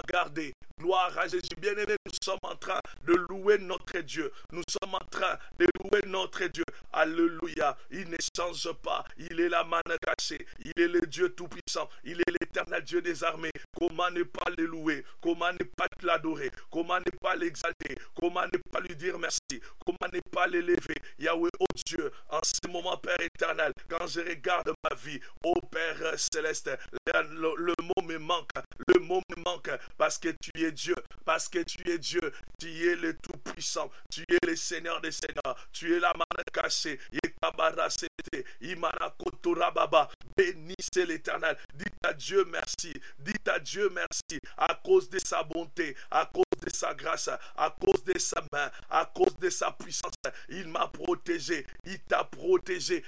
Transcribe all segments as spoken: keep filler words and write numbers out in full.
m'a gardé. Gloire à Jésus. Bien-aimé, nous sommes en train de louer notre Dieu. Nous sommes en train de louer notre Dieu. Alléluia. Il ne change pas. Il est la manne cachée. Il est le Dieu tout-puissant. Il est l'éternel Dieu des armées. Comment ne pas le louer? Comment ne pas l'adorer? Comment ne pas l'exalter? Comment ne pas lui dire merci? Comment ne pas l'élever? Yahweh, oh Dieu, en ce moment, Père éternel, quand je regarde ma vie, oh Père céleste, le, le, le mot me manque. Le mot me manque parce que tu es Dieu. Parce que tu es Dieu. Tu es le tout-puissant. Tu es le Seigneur des Seigneurs. Tu es la manne cachée. Bénissez l'Éternel. Dites à Dieu merci. Dites à Dieu merci à cause de sa bonté, à cause de sa grâce, à cause de sa main, à cause de sa puissance. Il m'a protégé. Il t'a protégé.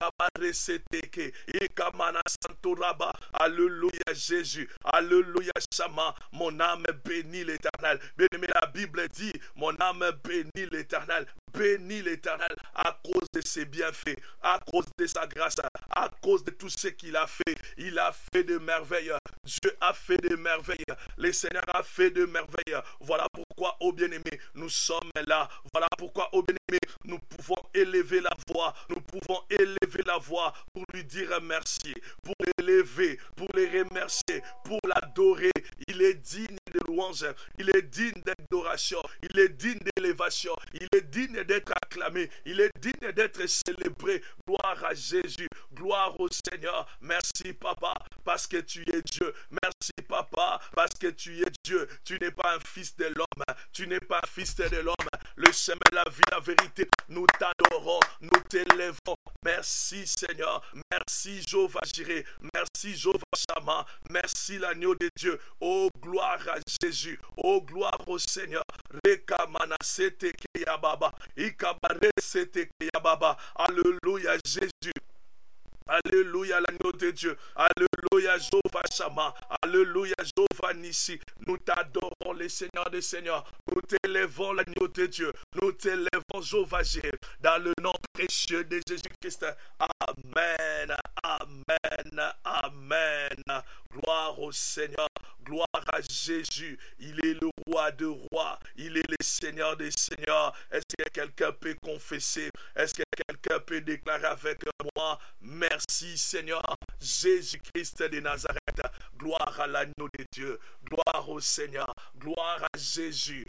Alléluia Jésus. Alléluia Shama. Mon âme bénit l'Éternel. Bien-aimé, la Bible dit, mon âme bénit l'Éternel. Bénis l'Éternel à cause de ses bienfaits, à cause de sa grâce, à cause de tout ce qu'il a fait. Il a fait de merveilles. Dieu a fait de merveilles. Le Seigneur a fait de merveilles. Voilà pourquoi, ô bien-aimé, nous sommes là. Voilà pourquoi, ô bien-aimé, nous pouvons élever la voix. Nous pouvons élever la voix pour lui dire merci, pour l'élever, pour les remercier, pour l'adorer. Il est digne de louange. Il est digne d'adoration. Il est digne d'élévation. Il est digne d'être acclamé. Il est digne d'être célébré. Gloire à Jésus. Gloire au Seigneur. Merci Papa parce que tu es Dieu. Merci Papa parce que tu es Dieu. Tu n'es pas un fils de l'homme. Tu n'es pas un fils de l'homme. Le chemin, la vie, la vérité. Nous t'adorons. Nous t'élèvons. Merci Seigneur. Merci Jéhovah Jireh. Merci Jéhovah Shammah. Merci l'agneau de Dieu. Oh gloire à Jésus. Oh gloire au Seigneur. Rekamana sete keyababa. Ikabare sete keyababa. Alléluia Jésus. Alléluia l'agneau de Dieu. Alléluia Jéhovah Shammah. Alléluia Jéhovah Nissi. Nous t'adorons les seigneurs des seigneurs. Nous t'élèvons l'agneau de Dieu. Nous t'élèvons Jéhovah Jireh. Dans le nom précieux de Jésus-Christ. Amen. Amen. Amen. Gloire au Seigneur. Gloire à Jésus. Il est le roi de rois. Il est le Seigneur des seigneurs. Est-ce que quelqu'un peut confesser? Est-ce que quelqu'un peut déclarer avec moi? Merci Seigneur Jésus-Christ de Nazareth. Gloire à l'agneau de Dieu. Gloire au Seigneur. Gloire à Jésus.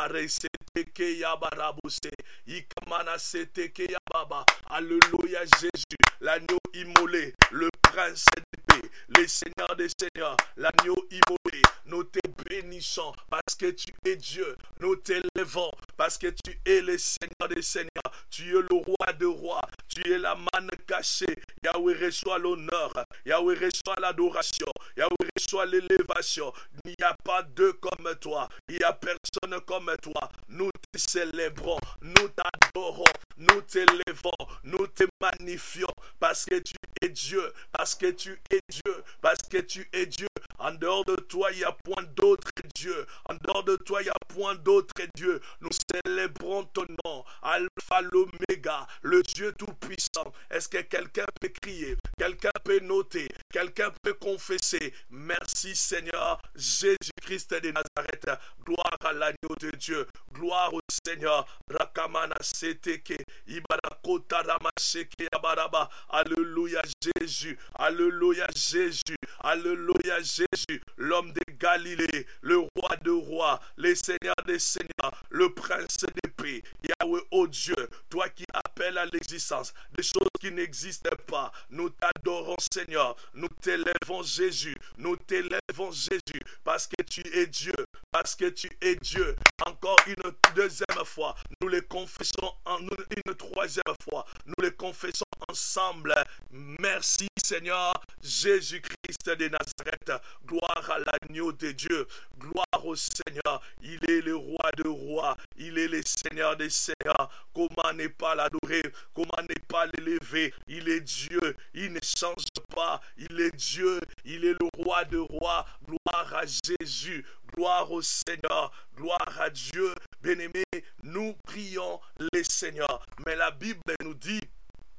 Alléluia Jésus. L'agneau immolé. Le prince de paix. Le Seigneur des seigneurs. L'agneau immolé. Nous te bénissons parce que tu es Dieu. Nous t'élèvons parce que tu es le Seigneur des seigneurs. Tu es le roi de rois. Tu es la manne cachée. Yahweh reçoit l'honneur. Yahweh reçoit l'adoration. Yahweh reçoit l'élévation. Il n'y a pas deux comme toi. Il n'y a personne comme toi. Nous te célébrons. Nous t'adorons. Nous t'élèvons. Nous te magnifions parce que tu es Dieu. Parce que tu es Dieu. Parce que tu es Dieu. En dehors de toi, il n'y a point d'autre Dieu. En dehors de toi, il n'y a point d'autre Dieu. Nous célébrons ton nom. Alpha, l'Oméga, le Dieu tout-puissant. Est-ce que quelqu'un peut crier? Quelqu'un peut noter? Quelqu'un peut confesser? Merci Seigneur Jésus-Christ de Nazareth. Gloire à l'agneau de Dieu. Gloire au Seigneur. Rakamana seteke. Ibarakota ramasheke yabaraba. Alléluia Jésus. Alléluia Jésus. Alléluia Jésus. L'homme de Galilée. Le roi de rois. Le Seigneur des seigneurs. Le prince de paix. Yahweh, oh Dieu. Toi qui appelles à l'existence des choses qui n'existent pas. Nous t'adorons Seigneur. Nous t'élèvons Jésus. Nous t'élèvons Jésus. Parce que tu es Dieu. Parce que tu es Dieu. Encore une deuxième fois. Nous le confessons en une troisième fois. Nous le confessons ensemble. Merci Seigneur Jésus-Christ de Nazareth. Gloire à l'agneau de Dieu. Gloire au Seigneur. Il est le roi de rois. Il est le Seigneur des seigneurs. Comment ne pas l'adorer? Comment ne pas l'élever? Il est Dieu. Il ne change pas. Il est Dieu. Il est le roi de rois. Gloire à Jésus. Gloire au Seigneur. Gloire à Dieu. Bien-aimés, nous prions le Seigneur. Mais la Bible nous dit,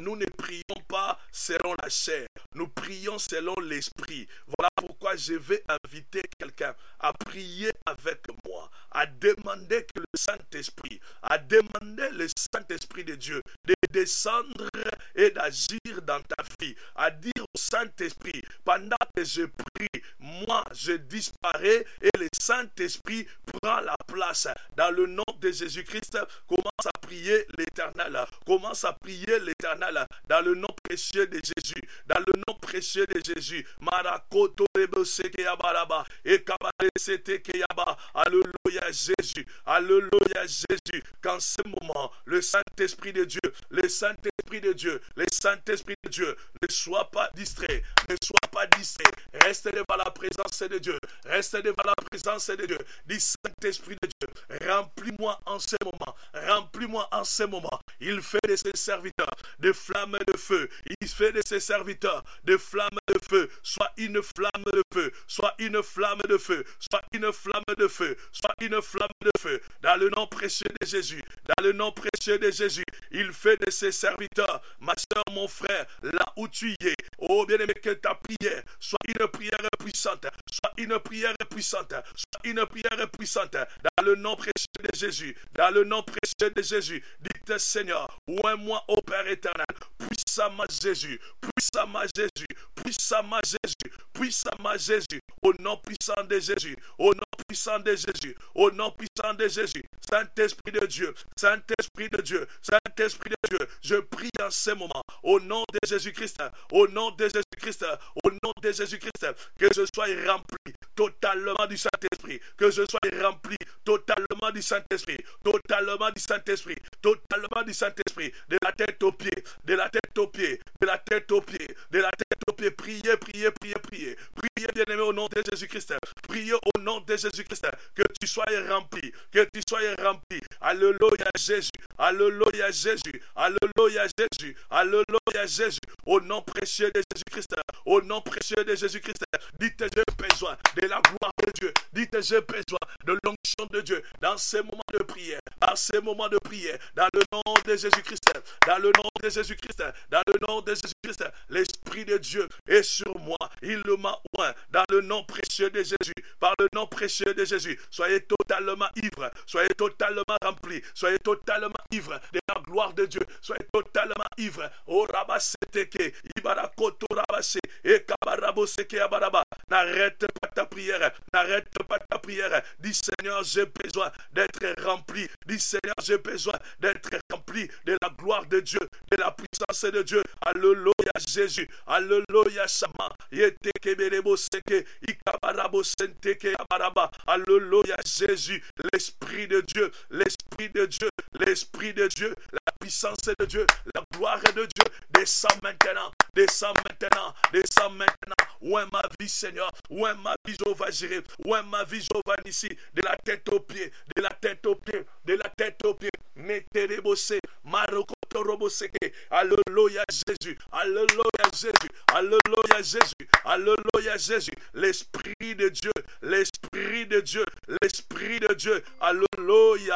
nous ne prions pas selon la chair, nous prions selon l'esprit. Voilà pourquoi je vais inviter quelqu'un à prier avec moi, à demander que le Saint-Esprit, à demander le Saint-Esprit de Dieu de descendre et d'agir dans ta vie, à dire au Saint-Esprit, pendant que je prie, moi je disparais et le Saint-Esprit prend la place. Dans le nom de Jésus-Christ, commence à prier l'Éternel, commence à prier l'Éternel, dans le nom précieux de Jésus, dans le nom précieux de Jésus. Marakoto reboseke yabaraba et kabaresete keyaba. Alléluia Jésus, alléluia Jésus. Qu'en ce moment, le Saint-Esprit de Dieu, le Saint-Esprit de Dieu, le Saint-Esprit de Dieu ne soit pas distrait, ne soit pas distrait. Reste devant la présence de Dieu, reste devant la présence de Dieu. Dis Saint-Esprit de Dieu, remplis-moi en ce moment, remplis-moi en ce moment. Il fait de ses serviteurs des flammes de feu, il fait de ses serviteurs des flammes de feu. Soit une flamme de feu, soit une flamme de feu, soit une flamme de feu, soit une flamme de feu. Dans le nom précieux de Jésus, dans le nom précieux de Jésus, il fait de ses serviteurs, ma soeur, mon frère, là où tu y es. Oh bien-aimé, que ta prière soit une prière puissante, soit une prière puissante, soit une prière puissante. Dans le nom précieux de Jésus, dans le nom précieux de Jésus, dites Seigneur, oins-moi au Père éternel, puissamment Jésus, puissamment Jésus, puissamment Jésus, puissamment Jésus, au nom puissant de Jésus, au nom puissant de Jésus, au nom puissant de Jésus. Saint-Esprit de Dieu, Saint-Esprit de Dieu, Saint-Esprit de Dieu, je prie en ce moment, au nom de Jésus-Christ, au nom de Jésus-Christ, au nom de Jésus-Christ, que je sois rempli totalement du Saint-Esprit, que je sois rempli totalement du Saint-Esprit, totalement du Saint-Esprit, totalement du Saint-Esprit, de la tête aux pieds, de la tête aux pieds, de la tête aux pieds, de la tête aux pieds. Priez, priez, priez, priez, priez, bien-aimé, au nom de Jésus-Christ, priez au nom de Jésus-Christ, que tu sois rempli, que tu sois rempli. Alléluia Jésus, alléluia Jésus, alléluia Jésus, alléluia Jésus, au nom précieux de Jésus-Christ, au nom précieux de Jésus-Christ. Dites, j'ai besoin de la gloire de Dieu, dites, j'ai besoin de l'onction de Dieu dans ces moments de prière, dans ces moments de prière, dans le nom de Jésus-Christ, dans le nom de Jésus-Christ, dans le nom de Jésus-Christ. L'Esprit de Dieu est sur moi, il m'a oint, dans le nom précieux de Jésus, par le nom précieux de Jésus. Soyez totalement ivres, soyez totalement remplis, soyez totalement ivres de la gloire de Dieu, soyez totalement ivres. Oh Rabaseteke, Ibarakoto Rabase, et Kabaraboseke Abaraba. N'arrête pas ta prière, n'arrête pas ta prière. Dis Seigneur, j'ai besoin d'être rempli. Dis Seigneur, j'ai besoin d'être rempli de la gloire de Dieu, de la puissance de Dieu. Alléluia Jésus, alléluia Sama, Yetekebereboseke, Ikabarabosenteke Abaraba. Alléluia Jésus, l'Esprit de Dieu, l'Esprit de Dieu, l'Esprit de Dieu, la puissance de Dieu, la gloire de Dieu, descend maintenant, descend maintenant, descend maintenant. Où est ma vie, Seigneur? Où est ma vie, Jéhovah Jireh? Où est ma vie, Jéhovah Nissi? De la tête aux pieds, de la tête aux pieds, de la tête aux pieds. Mettez-les-bossés, Marokotorobosseke. Alléluia Jésus, alléluia Jésus, alléluia Jésus, alléluia Jésus. L'Esprit de Dieu, l'Esprit de Dieu, l'Esprit de Dieu. Alléluia.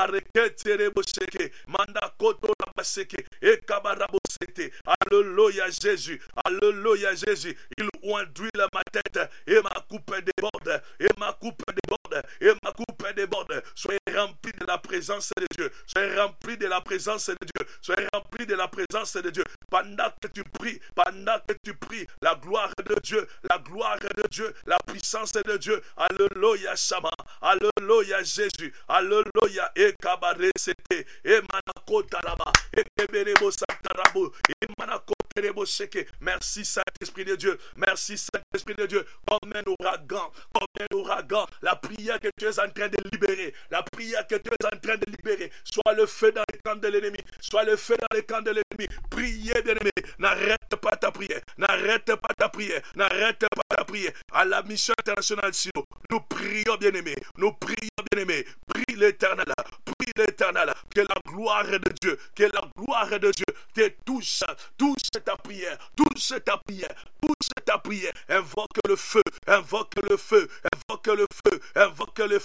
Mareketerebosseke, Mandakotorabaseke, Ekabarabosete. Alléluia Jésus, alléluia Jésus. Il conduit ma tête et ma coupe déborde, et ma coupe déborde, et ma coupe déborde. Soyez remplis de la présence de Dieu, soyez remplis de la présence de Dieu, soyez remplis de la présence de Dieu. Pendant que tu pries, pendant que tu pries, la gloire de Dieu, la gloire de Dieu, la puissance de Dieu. Alléluia Shama, alléluia Jésus, alléluia. Et Kabare Sete, et Manakotaraba, et Keberebo Satarabo, et Manakoterebo Seke. Merci Saint-Esprit de Dieu, merci Saint-Esprit de Dieu. Comme un ouragan, comme un ouragan, la prière que tu es en train de libérer, la prière que tu es en train de libérer, soit le feu dans les camps de l'ennemi, soit le feu dans les camps de l'ennemi. Priez, bien-aimé, n'arrête pas ta prière, n'arrête pas ta prière, n'arrête pas ta prière. À la mission internationale Silo, nous prions, bien-aimé, nous prions, bien-aimé, prie l'Éternel, prie l'Éternel, que la gloire de Dieu, que la gloire de Dieu te touche, touche ta prière, touche ta prière, touche ta prière. Invoque le feu, invoque le feu, invoque le feu, invoque le feu,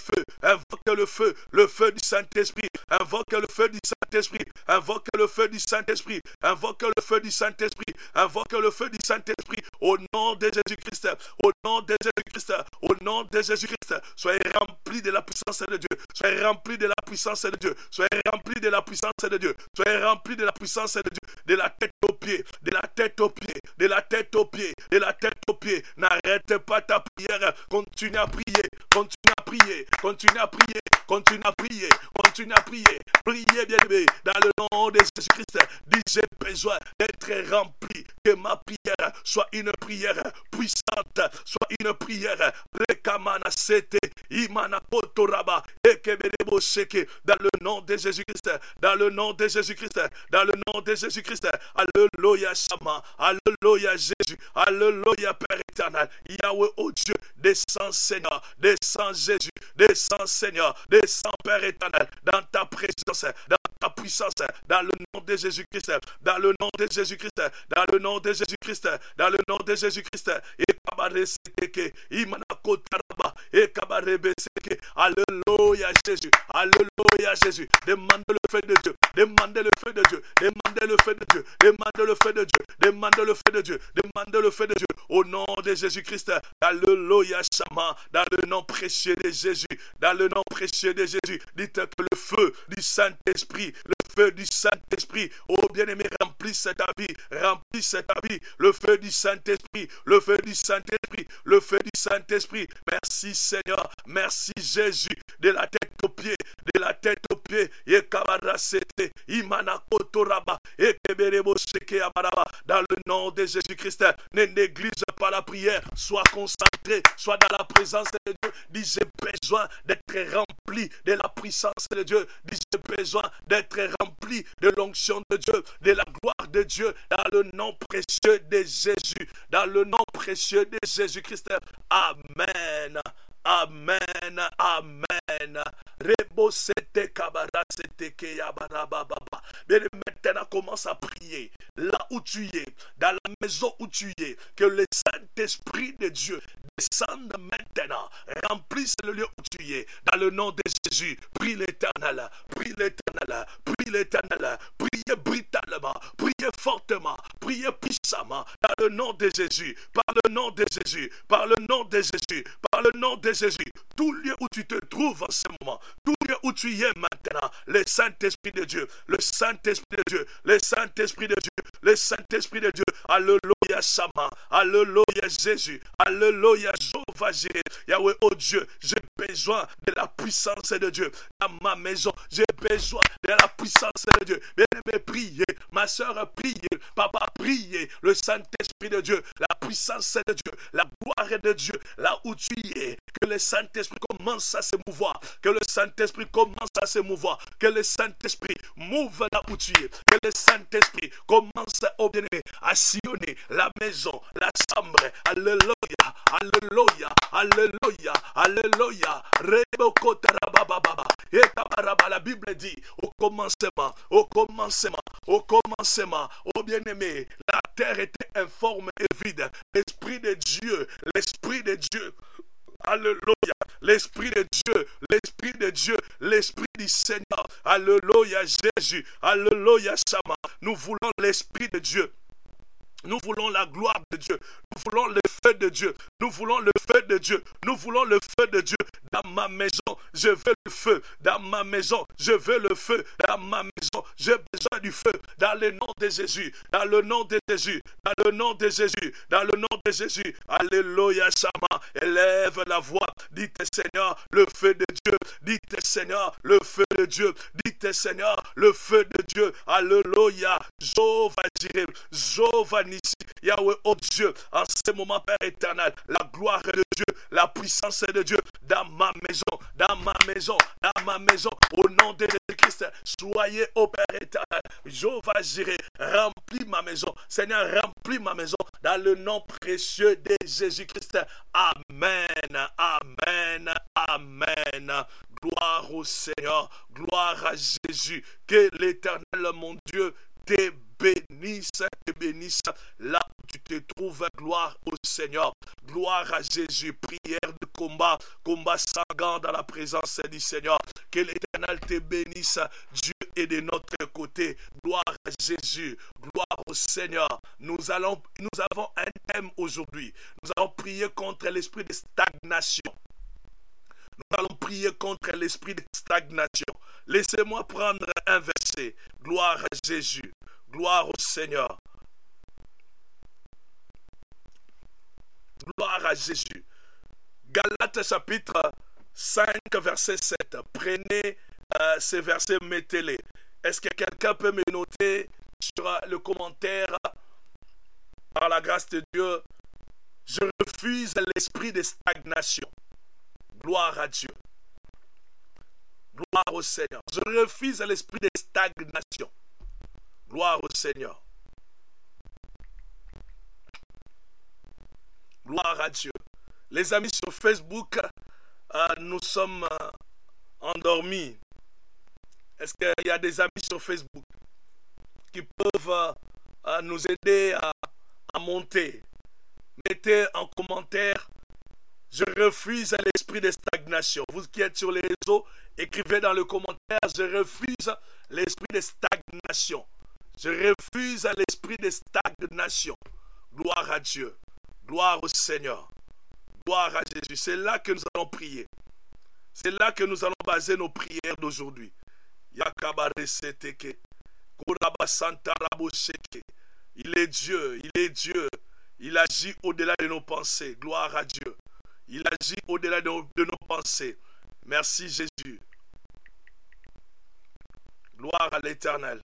invoque le feu, le feu du Saint-Esprit, invoque le feu du Saint-Esprit, invoque le feu du Saint-Esprit, invoque le feu du Saint-Esprit, invoque le feu du Saint-Esprit, au nom de Jésus-Christ, au nom de Jésus-Christ, au nom de Jésus-Christ, soyez remplis de la puissance de Dieu, soyez remplis de la puissance de Dieu, soyez remplis de la puissance de Dieu, soyez remplis de la puissance de Dieu, de la tête aux pieds, de la tête aux pieds, de la tête aux pieds, de la tête aux pieds. N'arrête pas ta prière, continue à prier, continue à prier, continue à prier, continue à prier, continue à prier, priez bien aimé, dans le nom de Jésus-Christ. Dis j'ai besoin d'être rempli, que ma prière soit une prière puissante, soit une prière rekamana sete imana kotoraba ekeberebo seke, dans le nom de Jésus-Christ, dans le nom de Jésus-Christ, dans le nom de Jésus-Christ. Alléluia Shama, alléluia Jésus, alléluia Père éternel, Yahweh oh Dieu, descends Seigneur, descends Jésus, descends Seigneur, descends Père éternel, dans ta présence, dans ta puissance, dans le nom de Jésus-Christ, dans le nom de Jésus-Christ, dans le nom de Jésus-Christ, dans le nom de Jésus-Christ. Et kabareseke, imanakotaraba, et kabarebeseke. Alléluia Jésus, alléluia Jésus. Demande le feu de Dieu, demande le feu de Dieu, demande le feu de Dieu, demande le feu de Dieu, demande le feu de Dieu, demande le feu de Dieu. Au nom de Jésus-Christ, alléluia Shama, dans le nom précieux de Jésus, dans le nom précieux de Jésus. Dites que le feu du Saint-Esprit, le feu du Saint-Esprit, oh bien-aimé, remplisse ta vie, remplisse ta vie, le feu du Saint-Esprit, le feu du Saint-Esprit, le feu du Saint-Esprit. Merci Seigneur, merci Jésus, de la tête aux pieds, de la tête aux pieds, dans le nom de Jésus-Christ. Ne néglige pas la prière, sois concentré, sois dans la présence de Dieu. Dis j'ai besoin d'être rempli de la puissance de Dieu, dis j'ai besoin d'être rempli de l'onction de Dieu, de la gloire de Dieu, dans le nom précieux de Jésus, dans le nom précieux de Jésus-Christ. Amen. Amen, amen. Rebo sete kabara sete keyabara baba. Bien, maintenant commence à prier là où tu es, dans la maison où tu es, que le Saint-Esprit de Dieu descende maintenant, remplisse le lieu où tu es, dans le nom de Jésus. Prie l'Éternel, prie l'Éternel, prie l'Éternel, priez brutalement, priez fortement, priez puissamment, dans le nom de Jésus, par le nom de Jésus, par le nom de Jésus, par le nom de Jésus. Tout lieu où tu te trouves en ce moment, tout lieu où tu y es maintenant, le Saint-Esprit de Dieu, le Saint-Esprit de Dieu, le Saint-Esprit de Dieu, le Saint-Esprit de Dieu. Alléluia Sama, alléluia Jésus, alléluia Jéhovah Jireh. Yahweh, oh Dieu, j'ai besoin de la puissance de Dieu dans ma maison, j'ai besoin de la puissance de Dieu. Bien-aimé, priez, ma soeur, priez, papa, priez, le Saint-Esprit de Dieu, la puissance de Dieu, la gloire de Dieu, là où tu y es, que le Saint-Esprit commence à se mouvoir, que le Saint-Esprit commence à se mouvoir, que le Saint-Esprit mouve là où tu es, que le Saint-Esprit commence au bien-aimé à sillonner la maison, la chambre. Alléluia, alléluia, alléluia, alléluia. La Bible dit au commencement, au commencement, au commencement, au bien-aimé, la terre était informe et vide. L'Esprit de Dieu, l'Esprit de Dieu. Alléluia, l'Esprit de Dieu, l'Esprit de Dieu, l'Esprit du Seigneur. Alléluia Jésus, alléluia Sama. Nous voulons l'Esprit de Dieu. Nous voulons la gloire de Dieu. Nous voulons le feu de Dieu. Nous voulons le feu de Dieu. Nous voulons le feu de Dieu. Dans ma maison, je veux le feu. Dans ma maison, je veux le feu. Dans ma maison, j'ai besoin du feu. Dans le nom de Jésus. Dans le nom de Jésus. Dans le nom de Jésus. Dans le nom de Jésus. Alléluia, Sama. Élève la voix. Dites Seigneur, le feu de Dieu. Dites Seigneur, le feu de Dieu. Dites Seigneur, le feu de Dieu. Alléluia. Jéhovah Jireh. Jéhovah Nissi. Yahweh, oh Dieu, en ce moment, Père éternel, la gloire de Dieu, la puissance de Dieu dans ma maison, dans ma maison, dans ma maison, au nom de Jésus-Christ, soyez, oh Père éternel, Jéhovah Jireh, remplis ma maison, Seigneur, remplis ma maison, dans le nom précieux de Jésus-Christ. Amen, amen, amen. Gloire au Seigneur, gloire à Jésus, que l'Éternel, mon Dieu, te bénisse, te bénisse. Là où tu te trouves, gloire au Seigneur. Gloire à Jésus. Prière de combat, combat sanglant dans la présence du Seigneur. Que l'Éternel te bénisse. Dieu est de notre côté. Gloire à Jésus. Gloire au Seigneur. Nous, allons, nous avons un thème aujourd'hui. Nous allons prier contre l'esprit de stagnation. Nous allons prier contre l'esprit de stagnation. Laissez-moi prendre un verset. Gloire à Jésus. Gloire au Seigneur. Gloire à Jésus. Galates chapitre cinq, verset sept. Prenez euh, ces versets, mettez-les. Est-ce que quelqu'un peut me noter sur le commentaire? Par la grâce de Dieu, je refuse l'esprit de stagnation. Gloire à Dieu. Gloire au Seigneur. Je refuse l'esprit de stagnation. Gloire au Seigneur. Gloire à Dieu. Les amis sur Facebook, euh, nous sommes euh, endormis. Est-ce qu'il y a des amis sur Facebook qui peuvent euh, nous aider à, à monter? Mettez en commentaire. Je refuse l'esprit de stagnation. Vous qui êtes sur les réseaux, écrivez dans le commentaire. Je refuse l'esprit de stagnation. Je refuse l'esprit de stagnation. Gloire à Dieu. Gloire au Seigneur. Gloire à Jésus. C'est là que nous allons prier. C'est là que nous allons baser nos prières d'aujourd'hui. Il est Dieu. Il est Dieu. Il agit au-delà de nos pensées. Gloire à Dieu. Il agit au-delà de, de nos pensées. Merci Jésus. Gloire à l'Éternel.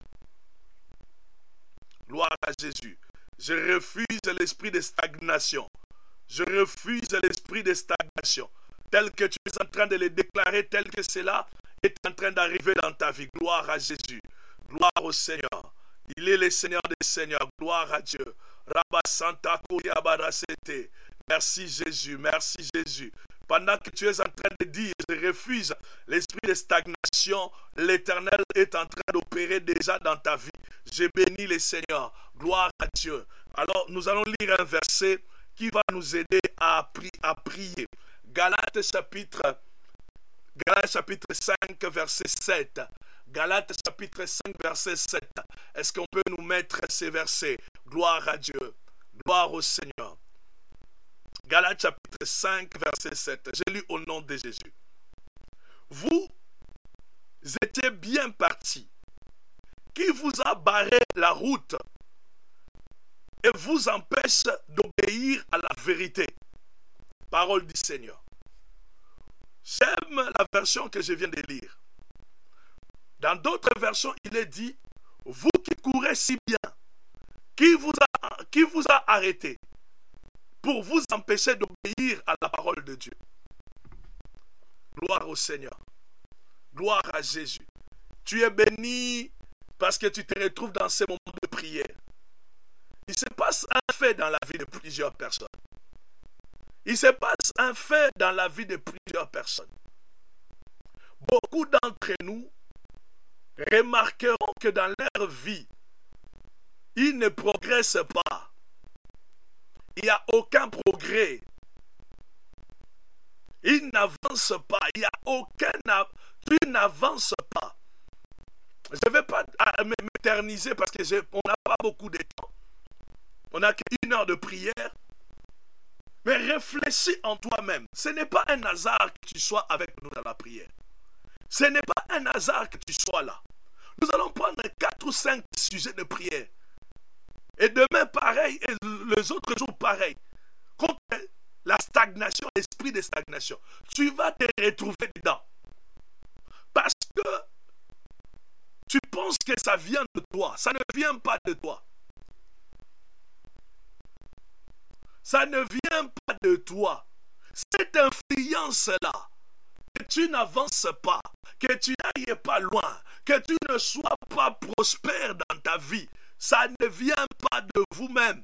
Gloire à Jésus. Je refuse l'esprit de stagnation. Je refuse l'esprit de stagnation. Tel que tu es en train de le déclarer, tel que cela est en train d'arriver dans ta vie. Gloire à Jésus. Gloire au Seigneur. Il est le Seigneur des Seigneurs. Gloire à Dieu. Rabba Santa Koya Barasete. Merci Jésus, merci Jésus. Pendant que tu es en train de dire, je refuse l'esprit de stagnation, l'Éternel est en train d'opérer déjà dans ta vie. Je bénis le Seigneur. Gloire à Dieu. Alors, nous allons lire un verset qui va nous aider à, pri à prier. Galates chapitre, Galates chapitre cinq, verset sept. Galates chapitre cinq, verset sept. Est-ce qu'on peut nous mettre ces versets? Gloire à Dieu. Gloire au Seigneur. Galates chapitre cinq, verset sept. J'ai lu au nom de Jésus. Vous étiez bien partis. Qui vous a barré la route et vous empêche d'obéir à la vérité? Parole du Seigneur. J'aime la version que je viens de lire. Dans d'autres versions, il est dit, vous qui courez si bien, qui vous a, qui vous a arrêté pour vous empêcher d'obéir à la parole de Dieu? Gloire au Seigneur. Gloire à Jésus. Tu es béni parce que tu te retrouves dans ces moments de prière. Il se passe un fait dans la vie de plusieurs personnes. Il se passe un fait dans la vie de plusieurs personnes. Beaucoup d'entre nous remarqueront que dans leur vie, ils ne progressent pas. Il n'y a aucun progrès. Ils n'avancent pas. Il n'y a aucun... Tu n'avances pas. Je ne vais pas m'éterniser parce qu'on n'a pas beaucoup de temps. On n'a qu'une heure de prière. Mais réfléchis en toi-même. Ce n'est pas un hasard que tu sois avec nous dans la prière. Ce n'est pas un hasard que tu sois là. Nous allons prendre quatre ou cinq sujets de prière. Et demain, pareil, et les autres jours, pareil. Contre la stagnation, l'esprit de stagnation. Tu vas te retrouver dedans. Parce que tu penses que ça vient de toi. Ça ne vient pas de toi. Ça ne vient pas de toi. Cette influence-là, que tu n'avances pas, que tu n'ailles pas loin, que tu ne sois pas prospère dans ta vie, ça ne vient pas de vous-même.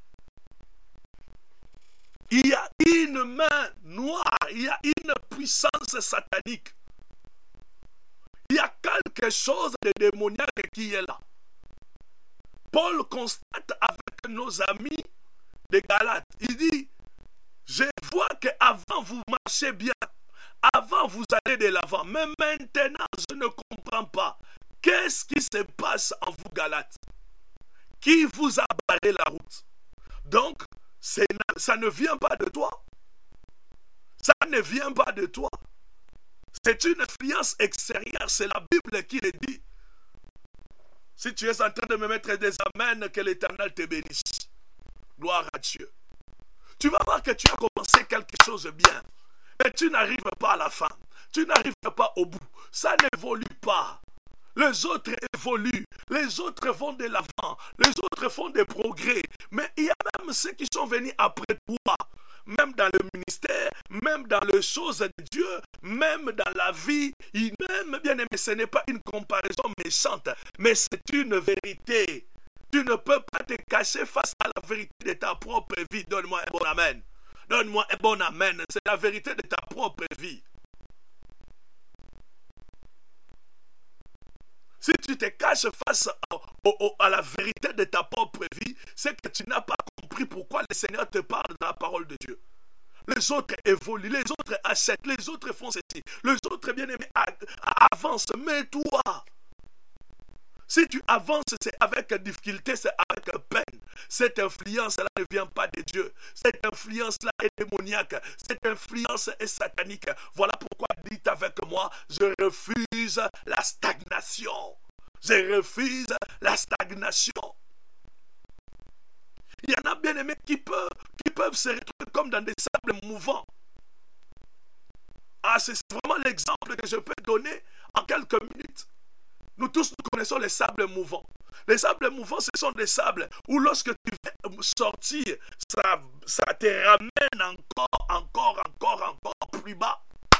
Il y a une main noire, il y a une puissance satanique. Il y a quelque chose de démoniaque qui est là. Paul constate avec nos amis des Galates, il dit, je vois qu'avant vous marchez bien, avant vous allez de l'avant, mais maintenant je ne comprends pas. Qu'est-ce qui se passe en vous Galates? Qui vous a barré la route? Donc, ça ne vient pas de toi. Ça ne vient pas de toi. C'est une influence extérieure, c'est la Bible qui le dit. Si tu es en train de me mettre des amens, que l'Éternel te bénisse. Gloire à Dieu. Tu vas voir que tu as commencé quelque chose de bien, mais tu n'arrives pas à la fin. Tu n'arrives pas au bout. Ça n'évolue pas. Les autres évoluent, les autres vont de l'avant, les autres font des progrès. Mais il y a même ceux qui sont venus après toi, même dans le ministère, même dans les choses de Dieu, même dans la vie. Même, bien aimé, ce n'est pas une comparaison méchante, mais c'est une vérité. Tu ne peux pas te cacher face à la vérité de ta propre vie. Donne-moi un bon amen. Donne-moi un bon amen. C'est la vérité de ta propre vie. Si tu te caches face à, à, à la vérité de ta propre vie, c'est que tu n'as pas compris pourquoi le Seigneur te parle dans la parole de Dieu. Les autres évoluent, les autres achètent, les autres font ceci, les autres, bien aimés, avancent. Mais toi, si tu avances, c'est avec difficulté, c'est avec peine. Cette influence-là ne vient pas de Dieu. Cette influence-là est démoniaque. Cette influence est satanique. Voilà pourquoi dites avec moi, je refuse la stagnation. Je refuse la stagnation. Il y en a bien aimés qui peuvent, qui peuvent se retrouver comme dans des sables mouvants. Ah, c'est vraiment l'exemple que je peux donner en quelques minutes. Nous tous, nous connaissons les sables mouvants. Les sables mouvants, ce sont des sables où lorsque tu veux sortir, ça, ça te ramène encore, encore, encore, encore plus bas.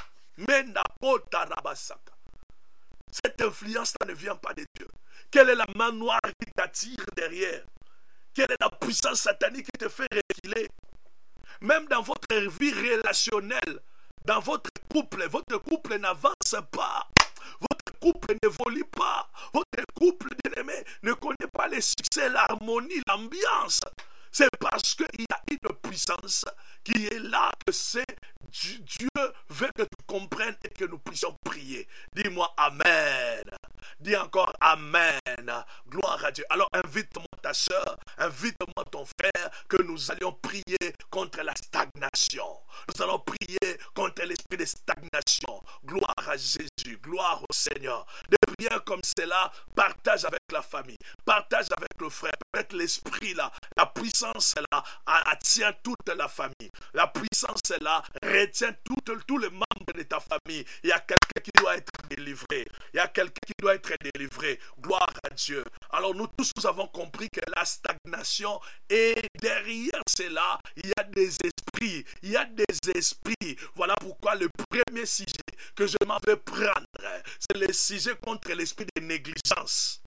Cette influence-là ne vient pas de Dieu. Quelle est la main noire qui t'attire derrière? Quelle est la puissance satanique qui te fait reculer? Même dans votre vie relationnelle, dans votre couple, votre couple n'avance pas. Votre couple n'évolue pas. Votre couple, bien-aimé, ne connaît pas le succès, l'harmonie, l'ambiance. C'est parce qu'il y a une puissance qui est là, que c'est Dieu veut que tu comprennes et que nous puissions prier. Dis-moi Amen. Dis encore Amen. Gloire à Dieu. Alors invite-moi ta soeur, invite-moi ton frère, que nous allions prier contre la stagnation. Nous allons prier contre l'esprit de stagnation. Gloire à Jésus, gloire au Seigneur. Des prières comme cela, partage avec la famille, partage avec le frère. Peut-être l'esprit là, la puissance là, attient toute la famille. La puissance là, retient tous les membres de ta famille. Il y a quelqu'un qui doit être délivré. Il y a quelqu'un qui doit être délivré. Gloire à Dieu. Alors nous tous, nous avons compris que la stagnation, et derrière cela, il y a des esprits. Il y a des esprits. Voilà pourquoi le premier sujet que je m'en vais prendre, c'est le sujet contre l'esprit de négligence.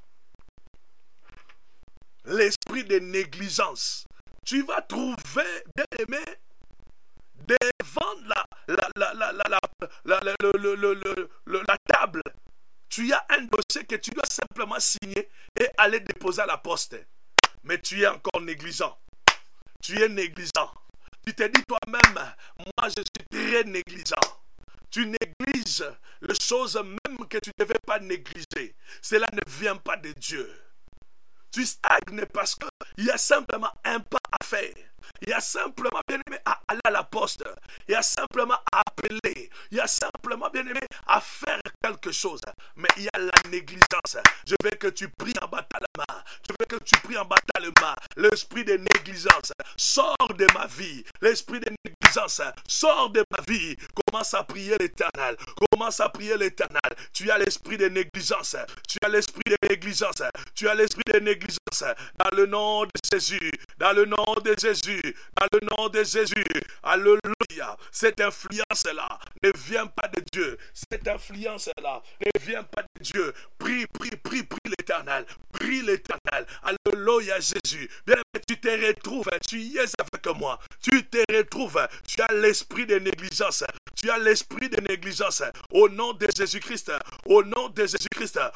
L'esprit de négligence. Tu vas trouver, bien aimé, devant la, la, la, la, la, la, la, la, le, le, le, le, le, la table, tu as un dossier que tu dois simplement signer et aller déposer à la poste. Mais tu es encore négligent. Tu es négligent. Tu te dis toi-même, moi je suis très négligent. Tu négliges les choses même que tu ne devais pas négliger. Cela ne vient pas de Dieu. Tu stagnes parce qu'il y a simplement un pas à faire. Il y a simplement, bien aimé, à aller à la poste. Il y a simplement à appeler. Il y a simplement, bien aimé, à faire quelque chose. Mais il y a la négligence. Je veux que tu pries en battant la main. Je veux que tu pries en battant le main. L'esprit de négligence sort de ma vie. L'esprit de négligence sort de ma vie. Commence à prier l'Éternel. Commence à prier l'Éternel. Tu as l'esprit de négligence. Tu as l'esprit de négligence. Tu as l'esprit de négligence. Dans le nom de Jésus. Dans le nom de Jésus. Dans le nom de Jésus. Alléluia. Cette influence-là ne vient pas de Dieu. Cette influence-là ne vient pas de Dieu. Prie, prie, prie, prie l'Éternel. Prie l'Éternel. Alléluia Jésus. Bien, tu te retrouves. Tu y es avec moi. Tu te retrouves. Tu as l'esprit de négligence. Tu as l'esprit de négligence. Au nom de Jésus-Christ. Au nom de Jésus-Christ. Toi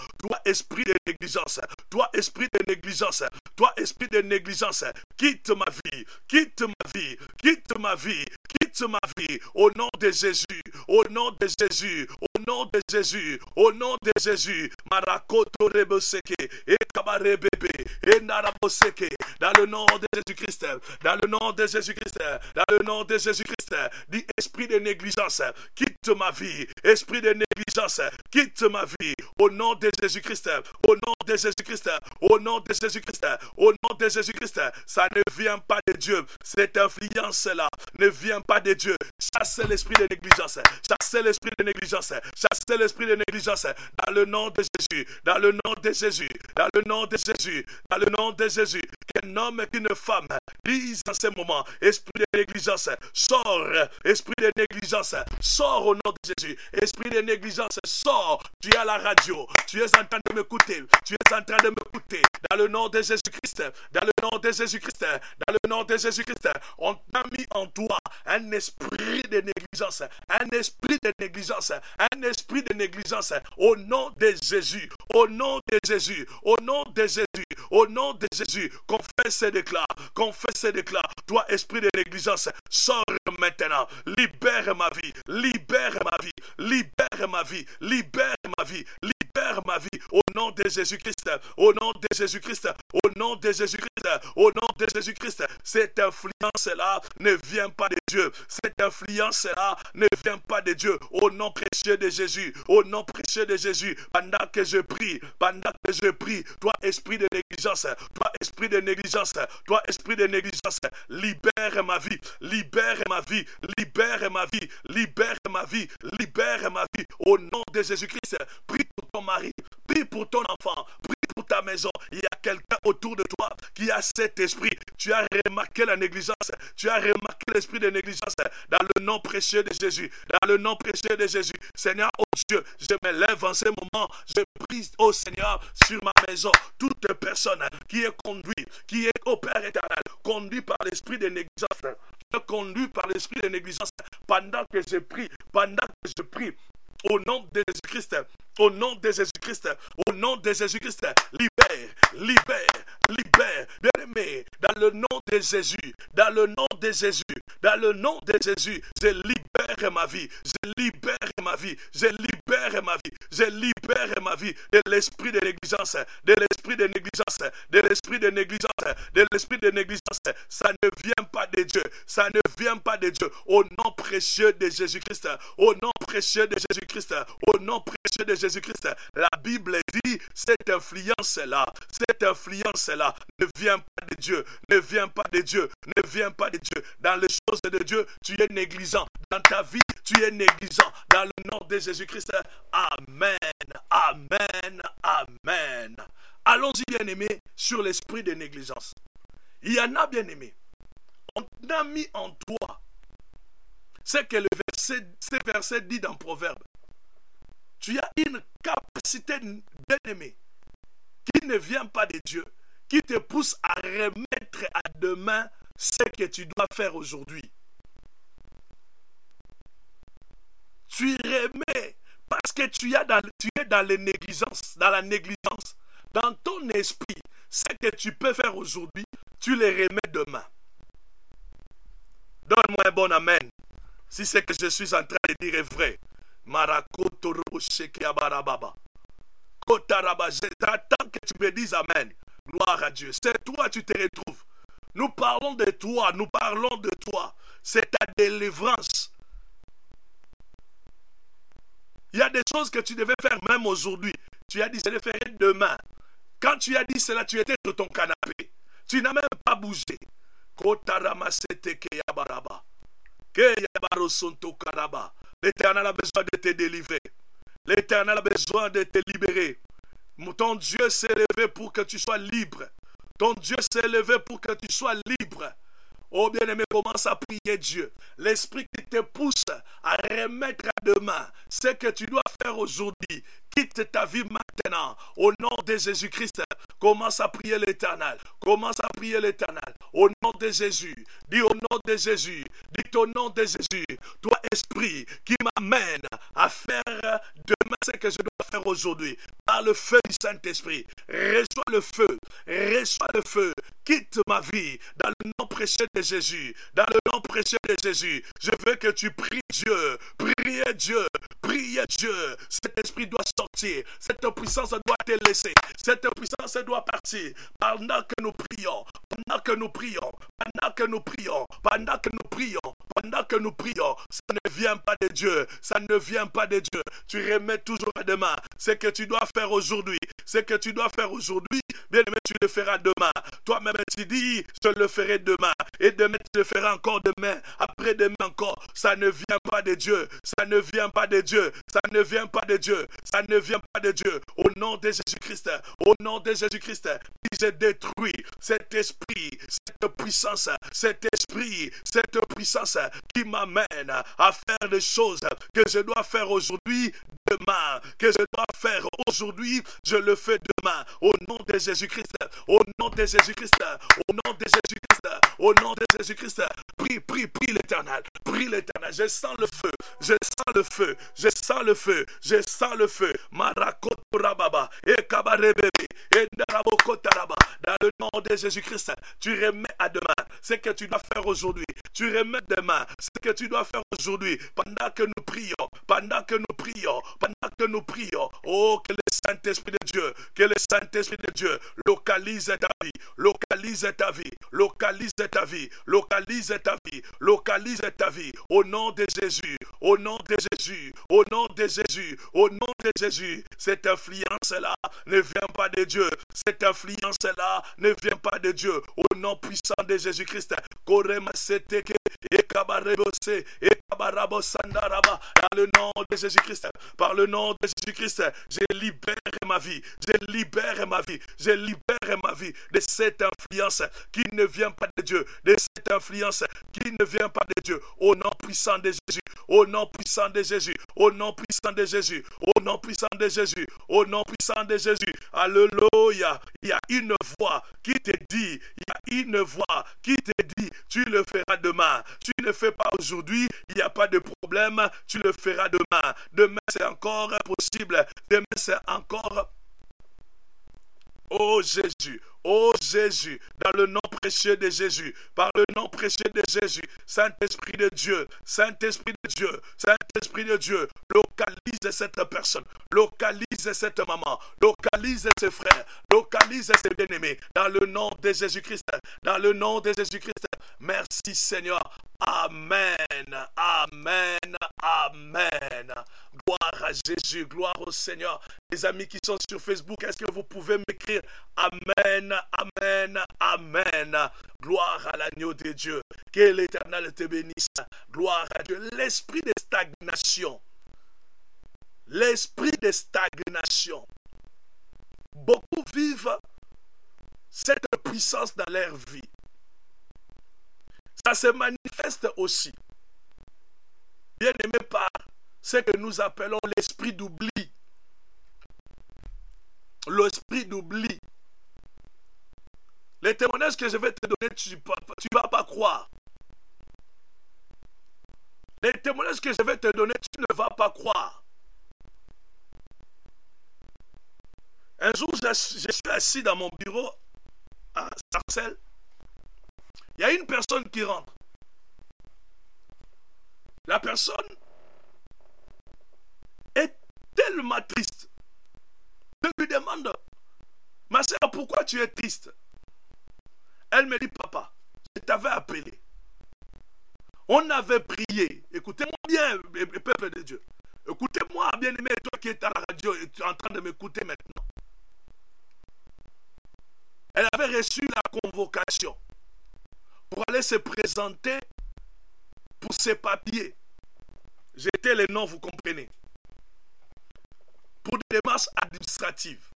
esprit de négligence, toi, esprit de négligence, toi, esprit de négligence, quitte ma vie, quitte ma vie, quitte ma vie, quitte ma vie, au nom de Jésus, au nom de Jésus, au nom de Jésus, au nom de Jésus, Marakoto Reboseke, et Kabarebebe, et Naraboseke, dans le nom de Jésus-Christ, dans le nom de Jésus-Christ, dans le nom de Jésus-Christ, dit esprit de négligence, quitte ma vie, esprit de négligence, quitte ma vie, au nom de Jésus-Christ, au nom de Jésus-Christ, au nom de Jésus-Christ, au nom de Jésus-Christ, ça ne vient pas de Dieu, cette influence-là ne vient pas de Dieu, chassez l'esprit de négligence, chassez l'esprit de négligence, chassez l'esprit de négligence, dans le nom de Jésus, dans le nom de Jésus, dans le nom de Jésus, dans le nom de Jésus, qu'un homme et qu'une femme disent en ce moment, esprit de négligence, sors, esprit de négligence, sors au nom de Jésus, esprit de négligence, sors, tu es à la radio, tu es en train de m'écouter, tu es en train de m'écouter, dans le nom de Jésus-Christ, dans le nom de Jésus-Christ, dans le nom de Jésus-Christ, on a mis en toi un esprit de négligence, un esprit de négligence, un esprit de négligence, au nom de Jésus, au nom de Jésus, au nom de Jésus, au nom de Jésus, qu'on fait ces déclats, qu'on fait ces déclats, toi esprit de négligence, sors maintenant, libère ma vie, libère ma vie, libère ma vie, libère ma vie, libère ma vie, au nom de Jésus-Christ, au nom de Jésus-Christ, au nom de Jésus-Christ, au nom de Jésus-Christ, cette influence-là ne vient pas de Dieu, cette influence-là ne vient pas de Dieu, au nom précieux de Jésus, au nom précieux de Jésus, pendant que je prie, pendant que je prie, toi esprit de négligence, toi esprit de négligence, toi esprit de négligence, libère ma vie, libère ma vie, libère ma vie, libère ma vie, libère ma vie, au nom de Jésus-Christ, prie pour ton mari, prie pour ton enfant, prie pour ta maison, il y a quelqu'un autour de toi qui a cet esprit, tu as remarqué la négligence, tu as remarqué l'esprit de négligence, dans le nom précieux de Jésus, dans le nom précieux de Jésus, Seigneur, oh Dieu, je me lève en ce moment, je prie, oh Seigneur, sur ma maison, toute personne qui est conduite, qui est au Père éternel, conduit par l'esprit de négligence, je conduis par l'esprit de négligence, pendant que je prie, pendant que je prie, au nom de Jésus-Christ, au nom de Jésus-Christ, au nom de Jésus-Christ, libère, libère, libère, bien-aimé, dans le nom de Jésus, dans le nom de Jésus, dans le nom de Jésus, je libère ma vie, je libère ma vie, je libère ma vie, je libère ma vie de l'esprit de négligence, de l'esprit de négligence, de l'esprit de négligence, de l'esprit de négligence, ça ne vient pas de Dieu, ça ne vient pas de Dieu, au nom précieux de Jésus-Christ, au nom précieux de Jésus-Christ, au nom précieux de Jésus-Christ, la Bible dit, cette influence-là, cette influence-là ne vient pas de Dieu, ne vient pas de Dieu, ne vient pas de Dieu. Dans les choses de Dieu, tu es négligent. Dans ta vie, tu es négligent. Dans le nom de Jésus-Christ, Amen, Amen, Amen. Allons-y, bien-aimés, sur l'esprit de négligence. Il y en a, bien-aimés. On a mis en toi ce que le verset, ce verset dit dans Proverbe. Tu as une capacité, bien-aimé, qui ne vient pas de Dieu, qui te pousse à remettre à demain ce que tu dois faire aujourd'hui. Tu remets parce que tu, as dans, tu es dans la négligence, dans la négligence, dans ton esprit, ce que tu peux faire aujourd'hui, tu les remets demain. Donne-moi un bon amen. Si c'est que je suis en train de dire est vrai. J'attends que tu me dises amen. Gloire à Dieu. C'est toi, tu te retrouves. Nous parlons de toi, nous parlons de toi. C'est ta délivrance. Il y a des choses que tu devais faire même aujourd'hui. Tu as dit, je les ferai demain. Quand tu as dit cela, tu étais sur ton canapé. Tu n'as même pas bougé. L'Éternel a besoin de te délivrer. L'Éternel a besoin de te libérer. Ton Dieu s'est levé pour que tu sois libre. Ton Dieu s'est levé pour que tu sois libre. Oh bien-aimé, commence à prier Dieu. L'esprit qui te pousse à remettre à demain ce que tu dois faire aujourd'hui. Quitte ta vie maintenant. Au nom de Jésus-Christ, commence à prier l'Éternel. Commence à prier l'Éternel. Au nom de Jésus. Dis au nom de Jésus. Dis au nom de Jésus. Toi, esprit qui m'amène à faire demain ce que je dois faire aujourd'hui. Par le feu du Saint-Esprit, reçois le feu, reçois le feu, quitte ma vie dans le nom précieux de Jésus, dans le nom précieux de Jésus. Je veux que tu pries Dieu, priez Dieu, priez Dieu. Cet esprit doit sortir, cette puissance doit te laisser, cette puissance doit partir pendant que nous prions, pendant que nous prions, pendant que nous prions, pendant que nous prions, pendant que nous prions. Ça ne vient pas de Dieu, ça ne vient pas de Dieu. Tu remets toujours à demain ce que tu dois faire aujourd'hui, ce que tu dois faire aujourd'hui, bien aimé, tu le feras demain. Toi-même, tu dis, je le ferai demain. Et demain, tu le feras encore demain. Après-demain encore. Ça ne vient pas de Dieu. Ça ne vient pas de Dieu. Ça ne vient pas de Dieu. Ça ne vient pas de Dieu. Au nom de Jésus-Christ, au nom de Jésus-Christ, je détruis cet esprit, cette puissance, cet esprit, cette puissance qui m'amène à faire des choses que je dois faire aujourd'hui, demain, que je dois faire aujourd'hui, je le fais demain, au nom de Jésus-Christ, au nom de Jésus-Christ, au nom de Jésus-Christ, au nom de Jésus-Christ. Prie, prie, prie l'Éternel, prie l'Éternel. Je sens le feu, je sens le feu, je sens le feu, je sens le feu. Marakoturababa, et kabarebebe, et narabokotaraba. Dans le nom de Jésus-Christ, tu remets à demain ce que tu dois faire aujourd'hui. Tu remets demain ce que tu dois faire aujourd'hui, pendant que nous prions, pendant que nous prions, pendant que nous prions. Oh, que le Saint-Esprit de Dieu, que le Saint-Esprit de Dieu localise ta vie, localise ta vie, localise ta vie, localise ta vie, localise ta vie, au nom de Jésus, au nom de Jésus, au nom de Jésus, au nom de Jésus. Cette influence-là ne vient pas de Dieu, cette influence-là ne vient pas de Dieu, au nom puissant de Jésus-Christ. Dans le nom de Jésus-Christ, par le nom de Jésus-Christ, je libère ma vie, je libère ma vie, je libère ma vie de cette influence qui ne vient pas de Dieu, de cette influence qui ne vient pas de Dieu, au nom puissant de Jésus, au nom puissant de Jésus, au nom puissant de Jésus, au nom puissant de Jésus, au nom puissant de Jésus. Alléluia. Il y a une voix qui te dit, il y a une voix qui te dit, tu le feras demain. Tu ne le fais pas aujourd'hui, il n'y a pas de problème, tu le feras demain. Demain, c'est encore possible. Demain, c'est encore... Oh Jésus, oh Jésus, dans le nom précieux de Jésus, par le nom précieux de Jésus, Saint-Esprit de Dieu, Saint-Esprit de Dieu, Saint-Esprit de Dieu, localise cette personne, localise cette maman, localise ses frères, localise ses bien-aimés, dans le nom de Jésus-Christ, dans le nom de Jésus-Christ. Merci Seigneur. Amen, amen, amen. Gloire à Jésus, gloire au Seigneur. Les amis qui sont sur Facebook, est-ce que vous pouvez m'écrire amen, amen, amen. Gloire à l'agneau de Dieu. Que l'Éternel te bénisse. Gloire à Dieu. L'esprit de stagnation. L'esprit de stagnation. Beaucoup vivent cette puissance dans leur vie. Ça se manifeste aussi, bien aimé, par ce que nous appelons l'esprit d'oubli. L'esprit d'oubli. Les témoignages que je vais te donner, tu ne vas pas croire. Les témoignages que je vais te donner, tu ne vas pas croire. Un jour, je suis assis dans mon bureau à Sarcelles. Il y a une personne qui rentre. La personne est tellement triste. Je lui demande, ma soeur, pourquoi tu es triste? Elle me dit, papa, je t'avais appelé. On avait prié. Écoutez-moi bien, peuple de Dieu. Écoutez-moi, bien-aimé, toi qui es à la radio et tu es en train de m'écouter maintenant. Elle avait reçu la convocation pour aller se présenter pour ses papiers. J'étais les noms, vous comprenez. Pour des démarches administratives.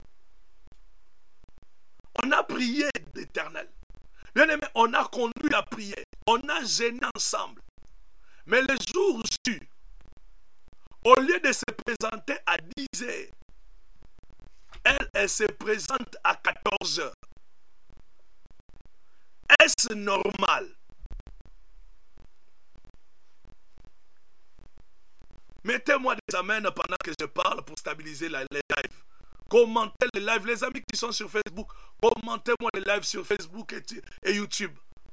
On a prié d'Éternel. Bien aimé, on a conduit la prière. On a gêné ensemble. Mais le jour J, au lieu de se présenter à dix heures, elle, elle se présente à quatorze heures. Est-ce normal? Mettez-moi des amens pendant que je parle pour stabiliser la, les lives. Commentez les lives. Les amis qui sont sur Facebook, commentez-moi les lives sur Facebook et, et YouTube.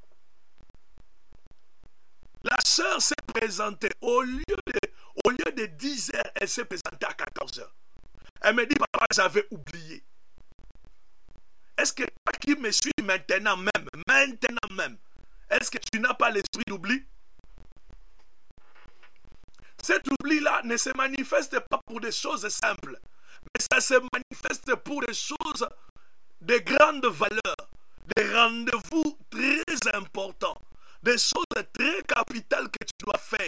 La sœur s'est présentée. Au lieu de, au lieu de dix heures, elle s'est présentée à quatorze heures. Elle me dit, papa, j'avais oublié. Est-ce que toi qui me suis maintenant même, maintenant même, est-ce que tu n'as pas l'esprit d'oubli? Cet oubli-là ne se manifeste pas pour des choses simples, mais ça se manifeste pour des choses de grande valeur, des rendez-vous très importants, des choses très capitales que tu dois faire.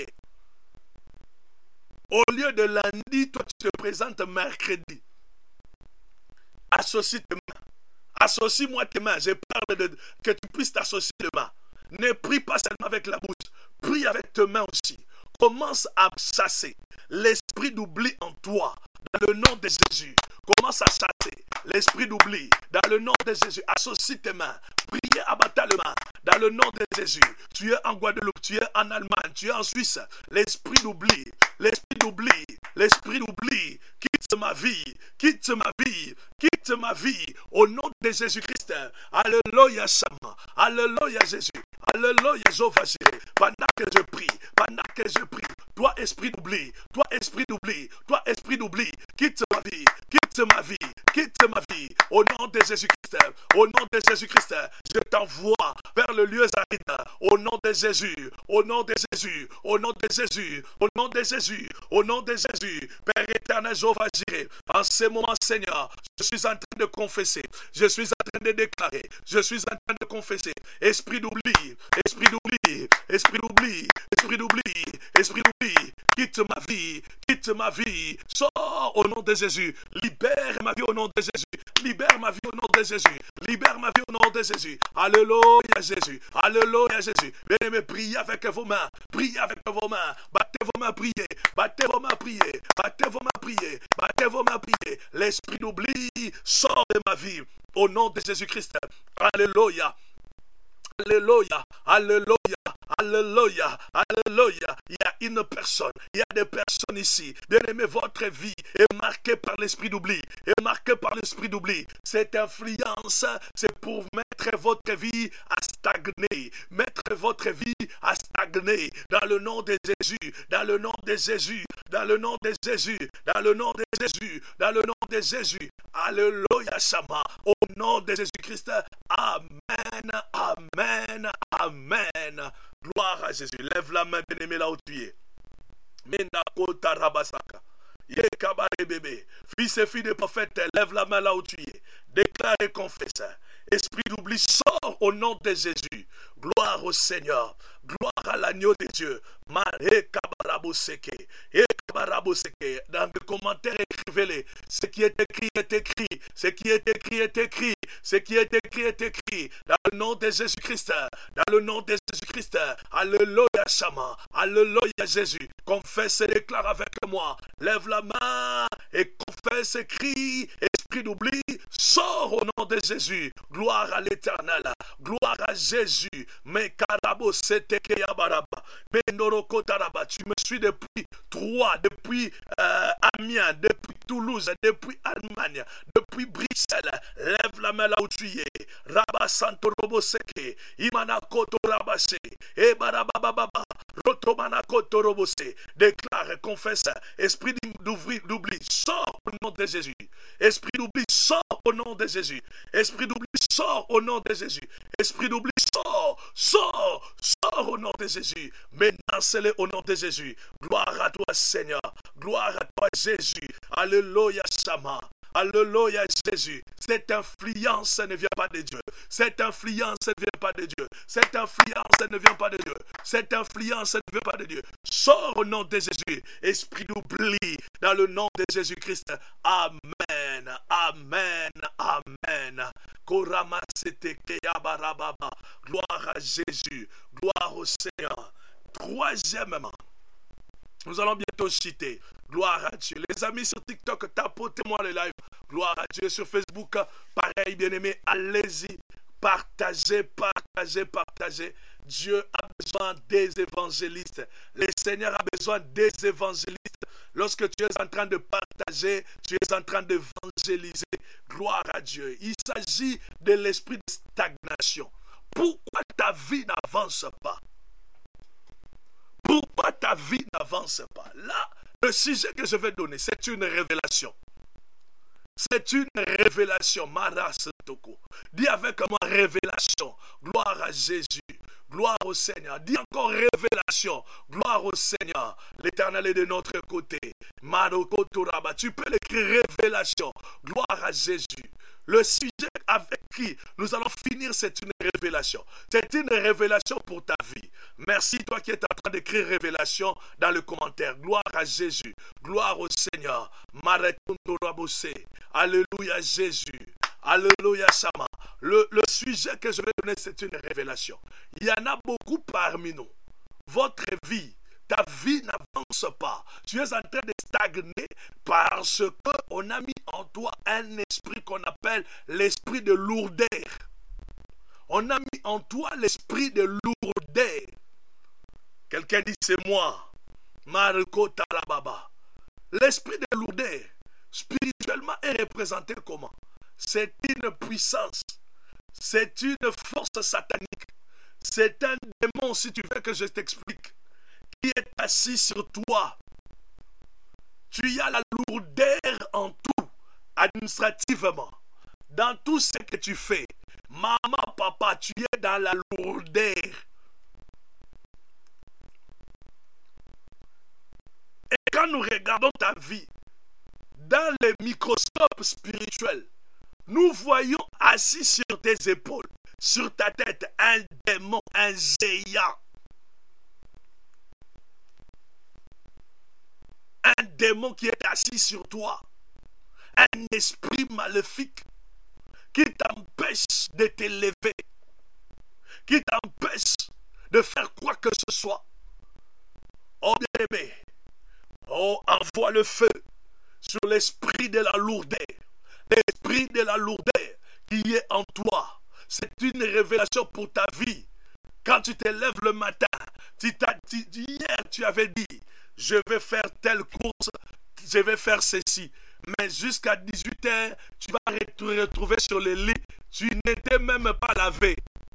Au lieu de lundi, toi tu te présentes mercredi. Associe tes mains. Associe-moi tes mains. Je parle de que tu puisses t'associer les mains. Ne prie pas seulement avec la bouche. Prie avec tes mains aussi. Commence à chasser l'esprit d'oubli en toi. Dans le nom de Jésus. Commence à chasser l'esprit d'oubli. Dans le nom de Jésus. Associe tes mains. Priez, abattez les mains. Dans le nom de Jésus. Tu es en Guadeloupe. Tu es en Allemagne. Tu es en Suisse. L'esprit d'oubli. L'esprit d'oubli. L'esprit d'oubli. Quitte ma vie. Quitte ma vie. Quitte ma vie. Au nom de Jésus-Christ. Alléluia, Shama. Alléluia, Jésus. Alléluia, Jéhovah Jireh. Pendant que je prie. Pendant que je prie. Toi, esprit d'oubli. Toi, esprit d'oubli. Toi, esprit d'oubli. Quitte ma vie. Quitte ma vie. Quitte ma vie. Au nom de Jésus-Christ. Au nom de Jésus-Christ. Je t'envoie vers le lieu aride. Au nom de Jésus. Au nom de Jésus. Au nom de Jésus. Au nom de Jésus. Au nom de Jésus. Père éternel, Jéhovah Jireh. En ce moment, Seigneur, je suis en train de confesser. Je suis en train de déclarer. Je suis en train de confesser. Esprit d'oubli. Esprit d'oubli. Esprit d'oubli. Esprit d'oubli. Esprit d'oubli. Quitte ma vie. Quitte ma vie. Sors au nom de Jésus. Libère ma vie au nom de Jésus. Libère ma vie au nom de Jésus. Libère ma vie au nom de Jésus. Alléluia Jésus. Alléluia Jésus. Bien-aimés, priez avec vos mains. Priez avec vos mains. Battez vos mains, priez. Battez vos mains, priez. Battez vos mains, priez. Battez vos mains, priez. L'esprit d'oubli sort de ma vie. Au nom de Jésus-Christ. Alléluia. Alléluia. Alléluia. Alléluia, alléluia. Il y a une personne, il y a des personnes ici. Bien-aimé, votre vie est marquée par l'esprit d'oubli. Est marquée par l'esprit d'oubli. Cette influence, c'est pour mettre votre vie à stagner. Mettre votre vie à stagner. Dans le nom de Jésus, dans le nom de Jésus, dans le nom de Jésus, dans le nom de Jésus, dans le nom de Jésus. Alléluia, Shama. Au nom de Jésus-Christ. Amen, amen, amen. Gloire à Jésus. Lève la main, bien-aimé, là où tu es. Menakota Rabasaka. Yekabare bébé. Fils et filles des prophètes, lève la main là où tu es. Déclare et confesse. Esprit d'oubli, sort au nom de Jésus. Gloire au Seigneur. Gloire à l'agneau de Dieu. Mare kabaraboseke. Ekabaraboseke. Dans les commentaires, écrivez-les. Ce qui est écrit est écrit. Ce qui est écrit est écrit. Ce qui est écrit est écrit. Dans le nom de Jésus-Christ. Dans le nom de Jésus-Christ. Alléluia, Shama. Alléluia, Jésus. Confesse et déclare avec moi. Lève la main et confesse et crie. Esprit d'oubli, sors au nom de Jésus. Gloire à l'Éternel. Gloire à Jésus. Mais karabo seteke yabaraba. Menoroko taraba. Tu me suis depuis Troyes, depuis euh, Amiens, depuis Toulouse, depuis Allemagne, depuis Bruxelles. Lève la main là où tu es. Rabba santo robo seke. Imana koto rabase. E barabababa. Rotomana koto robose. Déclare et confesse. Esprit d'oubli, sors au nom de Jésus. Esprit d'oubli, sors au nom de Jésus. Esprit d'oubli, sors au nom de Jésus. Esprit d'oubli, sors, sors, sors au nom de Jésus. Menacez-le au nom de Jésus. Gloire à toi, Seigneur. Gloire à toi, Jésus. Alléluia, Shama. Alléluia, Jésus. Cette influence ne vient pas de Dieu. Cette influence ne vient pas de Dieu. Cette influence ne vient pas de Dieu. Cette influence ne vient pas de Dieu. Sors au nom de Jésus. Esprit d'oubli, dans le nom de Jésus-Christ. Amen. Amen. Amen. Gloire à Jésus. Gloire au Seigneur. Troisièmement, nous allons bientôt citer. Gloire à Dieu. Les amis sur TikTok, tapotez-moi le live. Gloire à Dieu. Sur Facebook, pareil, bien-aimé, allez-y. Partagez, partagez, partagez. Dieu a besoin des évangélistes. Le Seigneur a besoin des évangélistes. Lorsque tu es en train de partager, tu es en train d'évangéliser. Gloire à Dieu. Il s'agit de l'esprit de stagnation. Pourquoi ta vie n'avance pas? Pourquoi ta vie n'avance pas? Là, le sujet que je vais donner, c'est une révélation. C'est une révélation. Maras Toko. Dis avec moi révélation. Gloire à Jésus. Gloire au Seigneur. Dis encore révélation. Gloire au Seigneur. L'Éternel est de notre côté. Maroko Toraba. Tu peux l'écrire révélation. Gloire à Jésus. Le sujet avec qui nous allons finir, c'est une révélation. C'est une révélation pour ta vie. Merci toi qui es en train d'écrire révélation dans le commentaire. Gloire à Jésus. Gloire au Seigneur. Alléluia Jésus. Alléluia Sama. Le, le sujet que je vais donner, c'est une révélation. Il y en a beaucoup parmi nous. Votre vie, ta vie n'avance pas. Tu es en train de stagner parce qu'on a mis en toi un esprit qu'on appelle l'esprit de lourdeur. On a mis en toi l'esprit de lourdeur. Quelqu'un dit c'est moi. Marco Talababa. L'esprit de lourdeur, spirituellement, est représenté comment? C'est une puissance. C'est une force satanique. C'est un démon, si tu veux que je t'explique, qui est assis sur toi. Tu as la lourdeur en tout, administrativement. Dans tout ce que tu fais, maman, papa, tu es dans la lourdeur. Et quand nous regardons ta vie, dans les microscopes spirituels, nous voyons assis sur tes épaules, sur ta tête, un démon, un géant. Un démon qui est assis sur toi. Un esprit maléfique qui t'empêche de t'élever, qui t'empêche de faire quoi que ce soit. Oh bien-aimé, oh envoie le feu sur l'esprit de la lourdeur. L'esprit de la lourdeur qui est en toi. C'est une révélation pour ta vie. Quand tu te lèves le matin, tu t'as dit, hier tu avais dit, je vais faire telle course, je vais faire ceci. Mais jusqu'à dix-huit heures, tu vas te retrouver sur le lit. Tu n'étais même pas lavé.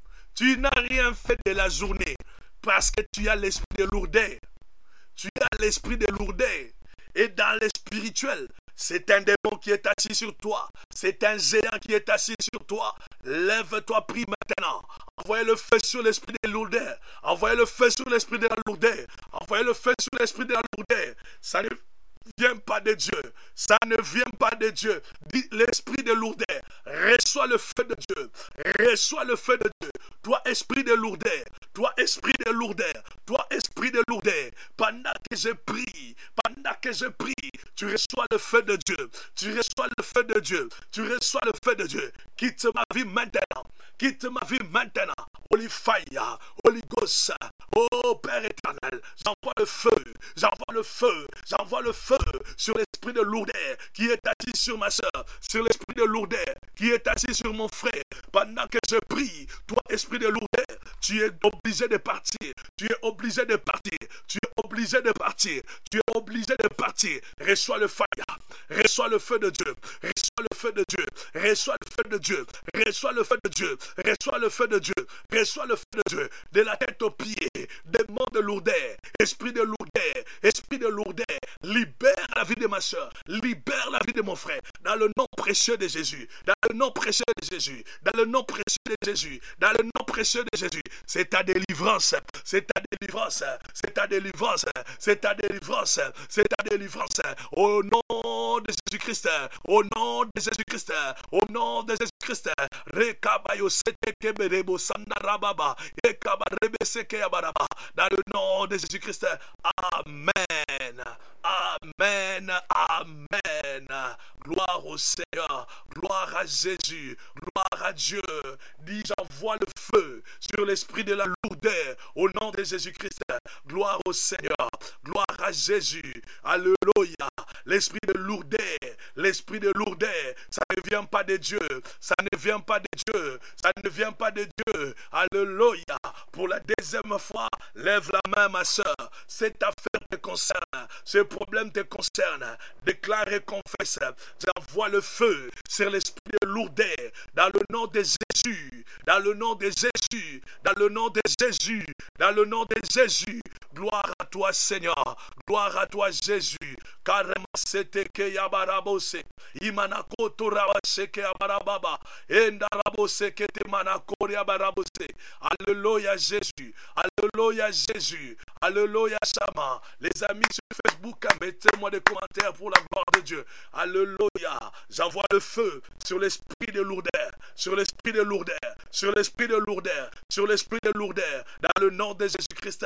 Tu n'as rien fait de la journée parce que tu as l'esprit de lourdeur. Tu as l'esprit de lourdeur. Et dans le spirituel, c'est un démon qui est assis sur toi. C'est un géant qui est assis sur toi. Lève-toi, prie maintenant. Envoyez le feu sur l'esprit de lourdeur. Envoyez le feu sur l'esprit de la lourdeur. Envoyez le feu sur l'esprit de la lourdeur. Ça ne vient pas de Dieu. Ça ne vient pas de Dieu. Dis l'esprit de lourdeur. Reçois le feu de Dieu. Reçois le feu de Dieu. Toi, esprit de lourdeur. Toi, esprit de lourdeur. Toi, esprit de lourdeur. Pendant que je prie, pendant que je prie, tu reçois le feu de Dieu. Tu reçois le feu de Dieu. Tu reçois le feu de Dieu. Quitte ma vie maintenant. Quitte ma vie maintenant. Holy fire. Holy Ghost. Oh Père éternel. J'envoie le feu. J'envoie le feu. J'envoie le feu sur l'esprit de lourdeur qui est assis sur ma soeur. Sur l'esprit de lourdeur qui est assis sur mon frère. Pendant que je prie, toi, esprit de lourdeur, tu es obligé de partir. Tu es obligé de partir. Tu es obligé de partir. Tu es obligé de partir. Reçois le fire. Reçois le feu de Dieu. Reçois le feu de Dieu. Reçois le feu de Dieu. Reçois le feu de Dieu. Reçois le feu de Dieu. Reçois le feu de Dieu. De la tête aux pieds. Démon de lourdeur. Esprit de lourdeur. Esprit de lourdeur. Libère la vie de ma soeur. Libère la vie de mon frère. Dans le nom précieux de Jésus. Dans le nom précieux de Jésus. Dans le nom précieux de Jésus. Dans le nom précieux de Jésus. C'est ta délivrance. C'est ta délivrance. C'est ta délivrance. C'est ta délivrance. C'est ta délivrance. Au nom de Jésus-Christ. Au nom de Jésus-Christ. Au nom de Jésus-Christ. Rekabayo setekeberebo sandarababa. Ekabarebe sekeyabaraba. Dans le nom de Jésus-Christ. Amen. Amen. Amen. Gloire au Seigneur. Gloire à Jésus. Gloire à Dieu. Dis, j'envoie le feu sur l'esprit de la lourdeur. Au nom de Jésus-Christ. Gloire au Seigneur. Gloire à Jésus. Alléluia. L'esprit de lourdeur. L'esprit de lourdeur. Ça ne vient pas de Dieu. Ça ne vient pas de Dieu. Ça ne vient pas de Dieu. Alléluia. pour la deuxième fois, lève la main, ma soeur. Cette affaire te concerne, ce problème te concerne. Déclare et confesse. J'envoie le feu sur l'esprit de lourdeur dans le nom de Jésus, dans le nom de Jésus, dans le nom de Jésus, dans le nom de Jésus. Gloire à toi, Seigneur. Gloire à toi, Jésus. Carrément, c'était que yabarabose. Imanako torabase que yabarababa. Endarabose que te manako yabarabose. Alléluia, Jésus. Alléluia, Jésus. Alléluia, Sama. Les amis sur Facebook, mettez-moi des commentaires pour la gloire de Dieu. Alléluia. J'envoie le feu sur l'esprit de lourdeur, sur l'esprit de lourdeur, sur l'esprit de lourdeur, sur l'esprit de lourdeur, dans le nom de Jésus-Christ.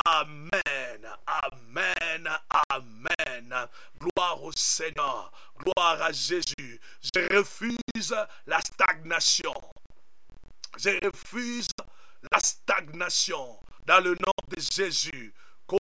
Amen. Amen. Amen. Gloire au Seigneur. Gloire à Jésus. Je refuse la stagnation. Je refuse la stagnation. Dans le nom de Jésus.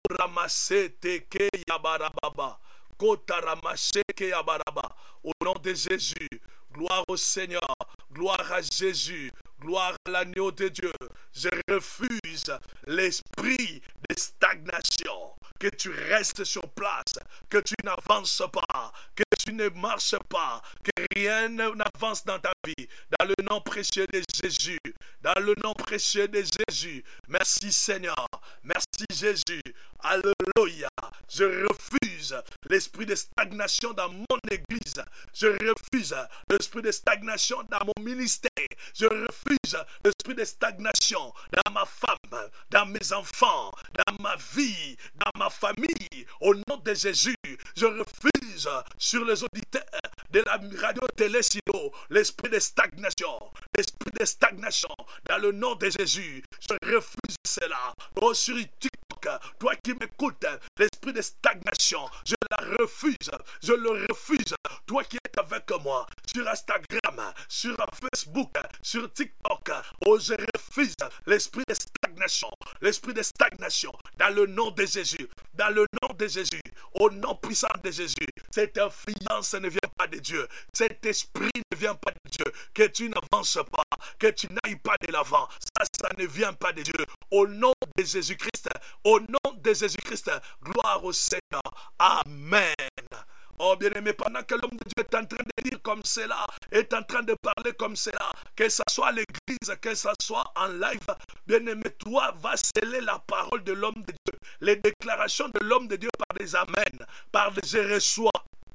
Koramasete yabarababa. Kotaramasheke yabaraba. Au nom de Jésus. Gloire au Seigneur. Gloire à Jésus. Gloire à l'agneau de Dieu. Je refuse l'esprit de stagnation. Que tu restes sur place, que tu n'avances pas, que tu ne marches pas, que rien n'avance dans ta vie. Dans le nom précieux de Jésus, dans le nom précieux de Jésus. Merci Seigneur, merci Jésus. Alléluia. Je refuse l'esprit de stagnation dans mon église. Je refuse l'esprit de stagnation dans mon ministère. Je refuse l'esprit de stagnation dans ma femme, dans mes enfants, dans ma vie, dans ma famille. Au nom de Jésus, je refuse sur les auditeurs de la radio télé silo l'esprit de stagnation. L'esprit de stagnation dans le nom de Jésus. Je refuse cela. Oh, sur TikTok, toi qui m'écoutes, l'esprit de stagnation, je la refuse. Je le refuse. Toi qui es avec moi sur Instagram, sur Facebook, sur TikTok, oh, je refuse l'esprit de stagnation. L'esprit de stagnation dans le nom de Jésus. Dans le nom de Jésus. Au nom puissant de Jésus. Cette influence ne vient pas de Dieu. Cet esprit ne vient pas de Dieu. Que tu n'avances pas. Que tu n'ailles pas de l'avant. Ça, ça ne vient pas de Dieu. Au nom de Jésus-Christ. Au nom de Jésus-Christ. Gloire au Seigneur. Amen. Oh bien-aimé, pendant que l'homme de Dieu est en train de dire comme cela, est en train de parler comme cela, que ce soit à l'église, que ce soit en live, bien-aimé, toi, va sceller la parole de l'homme de Dieu, les déclarations de l'homme de Dieu par des amens, par des je reçois.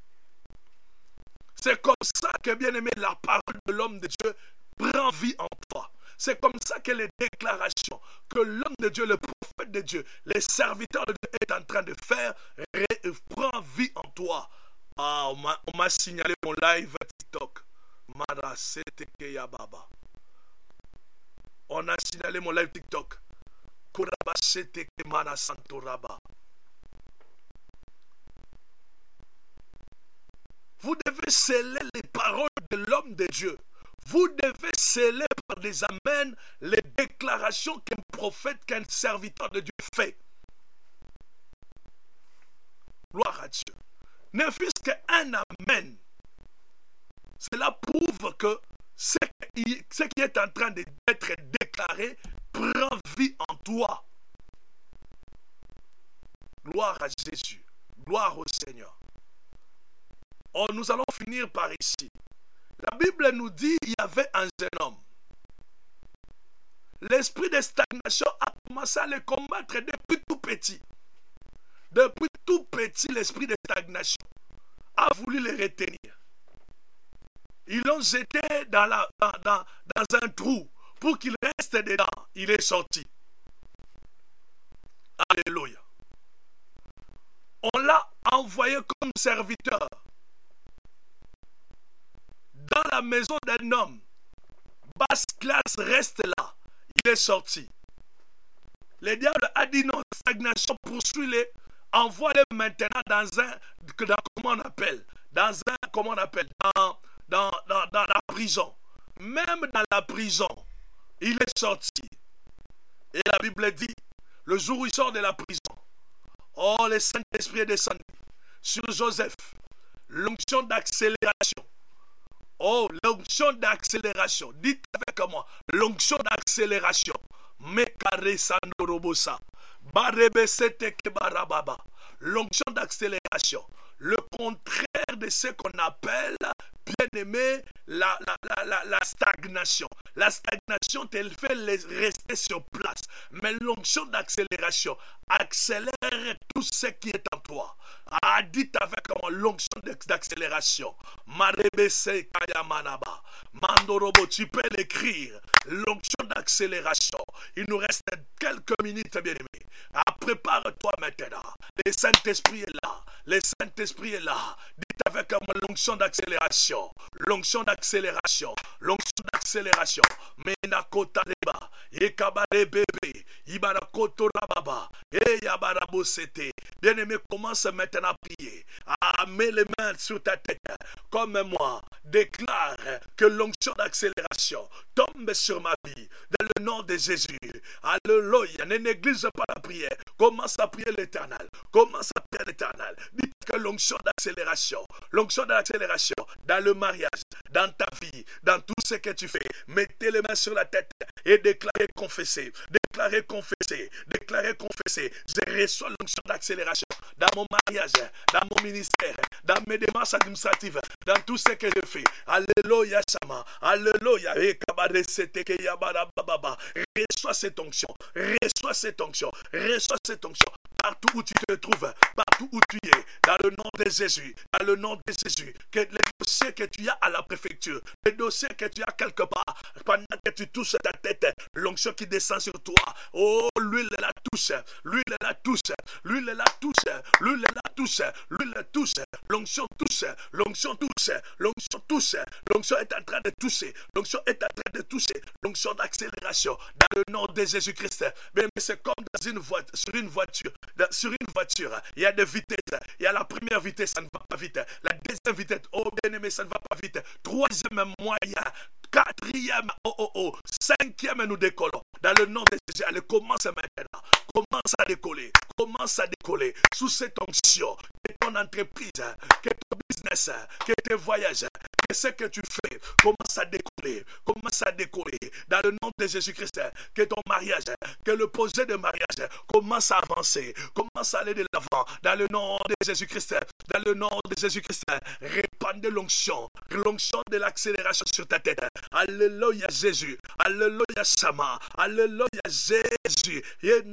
C'est comme ça que, bien-aimé, la parole de l'homme de Dieu prend vie en toi. C'est comme ça que les déclarations que l'homme de Dieu, le prophète de Dieu, les serviteurs de Dieu est en train de faire, prend vie en toi. Ah, on m'a signalé mon live TikTok. On a signalé mon live TikTok. Vous devez sceller les paroles de l'homme de Dieu. Vous devez sceller par des amens les déclarations qu'un prophète, qu'un serviteur de Dieu fait. Gloire à Dieu. Ne fût-ce qu'un amen. Cela prouve que ce qui, ce qui est en train d'être déclaré prend vie en toi. Gloire à Jésus. Gloire au Seigneur. Oh, nous allons finir par ici. La Bible nous dit qu'il y avait un jeune homme. L'esprit de stagnation a commencé à le combattre depuis tout petit. Depuis tout petit, l'esprit de stagnation a voulu le retenir. Ils l'ont jeté dans, la, dans, dans, dans un trou pour qu'il reste dedans. Il est sorti. Alléluia. On l'a envoyé comme serviteur dans la maison d'un homme. Basse classe reste là. Il est sorti. Le diable a dit non, stagnation, poursuis-les. Envoie-les maintenant dans un, dans, comment on appelle, dans un, comment on appelle, dans, dans, dans, dans la prison. Même dans la prison, il est sorti. Et la Bible dit, le jour où il sort de la prison, oh, le Saint-Esprit est descendu sur Joseph. L'onction d'accélération. Oh, l'onction d'accélération. Dites avec moi, l'onction d'accélération. Mekare Sandorobosa. Barebe Seteke Barababa. L'onction d'accélération. Le contraire de ce qu'on appelle, bien aimé, la, la, la, la, la stagnation. La stagnation, elle fait les rester sur place. Mais l'onction d'accélération accélère tout ce qui est en toi. Ah, dites avec moi l'onction d'accélération. Marebese Kayamanaba. Mandorobo, tu peux l'écrire. L'onction d'accélération. Il nous reste quelques minutes, bien aimé. Ah, prépare-toi maintenant. Le Saint-Esprit est là. Le Saint-Esprit est là. Dites avec moi l'onction d'accélération. L'onction d'accélération. L'onction d'accélération. Menakota deba. Yekabare bébé. Ibarakoto rababa. Et yabarabosete. Bien-aimé, commence maintenant à prier. Ah, mets les mains sur ta tête. Comme moi, déclare que l'onction d'accélération tombe sur ma vie. Dans le nom de Jésus. Alléluia. Ne néglige pas la prière. Commence à prier l'Éternel. Commence à prier l'Éternel. Dites que l'onction d'accélération, l'onction d'accélération dans le mariage, dans ta vie, dans tout ce que tu fais, mettez les mains sur la tête et déclarez, confessez, déclarez, confessez, déclarez, confessez. Je reçois l'onction d'accélération dans mon mariage, dans mon ministère, dans mes démarches administratives, dans tout ce que je fais. Alléluia, Shama. Alléluia. Reçois cette onction, reçois cette onction, reçois cette onction. Partout où tu te trouves, partout où tu es, dans le nom de Jésus, dans le nom de Jésus, que les dossiers que tu as à la préfecture, les dossiers que tu as quelque part, pendant que tu touches ta tête, l'onction qui descend sur toi, oh, l'huile la touche, l'huile la touche, l'huile la touche, l'huile la touche, l'huile la touche, l'onction touche, l'onction touche, l'onction touche, l'onction est en train de toucher, l'onction est en train de toucher, l'onction d'accélération, dans le nom de Jésus-Christ. Mais c'est comme dans une voiture, sur une voiture, sur une voiture, il y a des vitesses. Il y a la première vitesse, ça ne va pas vite. La deuxième vitesse, oh bien aimé, ça ne va pas vite. Troisième moyen, quatrième, oh oh oh, cinquième, nous décollons. Dans le nom de Jésus, allez, commence maintenant. Commence à décoller. Commence à décoller sous cette onction. Que ton entreprise, que ton business, que tes voyages, que ce que tu fais, commence à décoller. Commence à décoller. Dans le nom de Jésus-Christ, que ton mariage, que le projet de mariage commence à avancer. Commence à aller de l'avant. Dans le nom de Jésus-Christ, dans le nom de Jésus-Christ, répandez l'onction. L'onction de l'accélération sur ta tête. Alléluia Jésus. Alléluia Sama. Alléluia Jésus.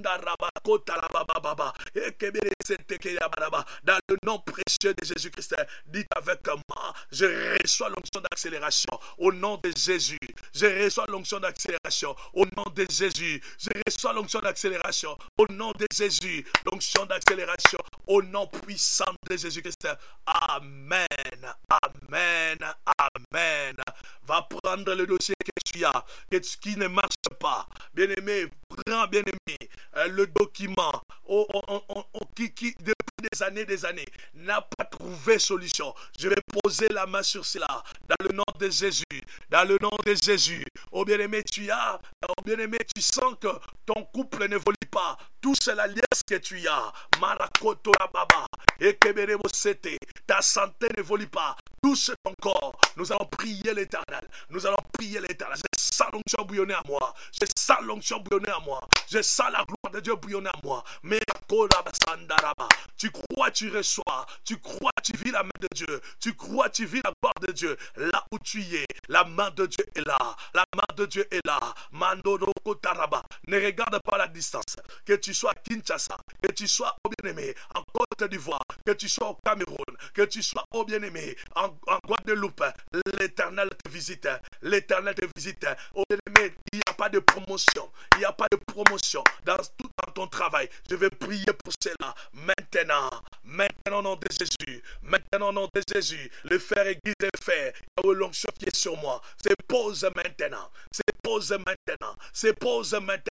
Dans le nom précieux de Jésus-Christ, dites avec moi, je reçois l'onction d'accélération au nom de Jésus. Je reçois l'onction d'accélération au nom de Jésus. Je reçois l'onction d'accélération au nom de Jésus. L'onction d'accélération au nom puissant de Jésus-Christ. Amen. Amen. Amen. Va prendre le dossier que tu as, que tu, qui ne marche pas. Bien-aimé, prends, bien-aimé, euh, le document oh, oh, oh, oh, oh, qui, qui, depuis des années, des années, n'a pas trouvé solution. Je vais poser la main sur cela, dans le nom de Jésus, dans le nom de Jésus. Oh bien-aimé, tu as, oh bien-aimé, tu sens que ton couple n'évolue pas. Tout c'est la liesse que tu as. Marakoto Baba, et Keberebo Sete, ta santé n'évolue pas. Touche ton corps. Nous allons prier l'Éternel. Nous allons prier l'Éternel. Je sens l'onction bouillonner à moi. Je sens l'onction bouillonner à moi. Je sens la gloire de Dieu bouillonner à moi. Mais tu crois, tu reçois. Tu crois, tu vis la main de Dieu. Tu crois, tu vis la gloire de Dieu. Là où tu es, la main de Dieu est là. La main de Dieu est là. Mandoroko Taraba. Ne regarde pas la distance. Que tu sois à Kinshasa, que tu sois au bien-aimé en Côte d'Ivoire, que tu sois au Cameroun, que tu sois au bien-aimé en, en Guadeloupe, l'Éternel te visite. L'Éternel te visite. Au bien-aimé, il n'y a pas de promotion. Il n'y a pas de promotion dans tout dans ton travail. Je vais prier pour cela maintenant. Maintenant au nom de Jésus. Maintenant au nom de Jésus. Le fer aiguisé est fait. Il y a l'onction qui est sur moi. C'est pose maintenant. C'est pose maintenant. C'est pose maintenant.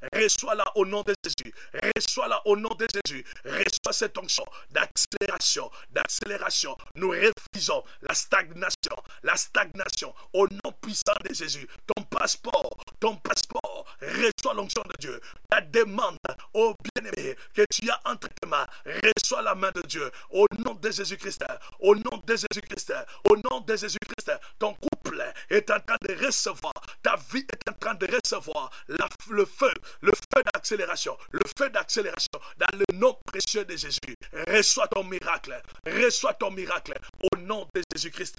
Reçois-la au nom de Jésus. Reçois-la au nom de Jésus. Reçois cette onction d'accélération, d'accélération. Nous refusons la stagnation, la stagnation au nom puissant de Jésus. Ton passeport, ton passeport, reçois l'onction de Dieu. Ta demande, ô bien-aimé, que tu as entre tes mains, reçois la main de Dieu. Au nom de Jésus-Christ, au nom de Jésus-Christ, au nom de Jésus-Christ, ton couple est en train de recevoir, ta vie est en train de recevoir la, le feu, le feu d'accélération, le feu d'accélération dans le nom précieux de Jésus. Reçois ton miracle, reçois ton miracle au nom de Jésus-Christ.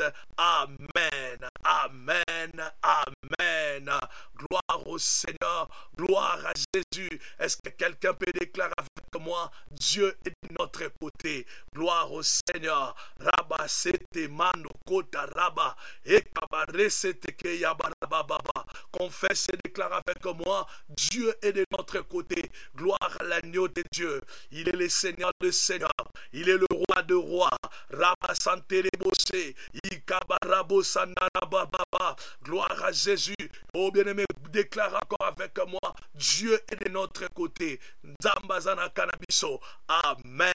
Amen, amen, amen. Gloire au Seigneur, gloire à Jésus. Est-ce que quelqu'un peut déclarer avec moi, Dieu est de notre côté? Gloire au Seigneur. Rabba sete mano kota rabba et kabare sete ke yabarababa. Confesse et déclare avec moi, Dieu est de notre côté. Gloire à l'agneau de Dieu. Il est le Seigneur de Seigneur. Il est le roi de rois. Rabba santere bose. Ikabarabo sanarababa. Gloire à Jésus. Oh bien-aimé, déclare encore avec moi, Dieu est de notre côté. Zambazana Kanabiso. Amen,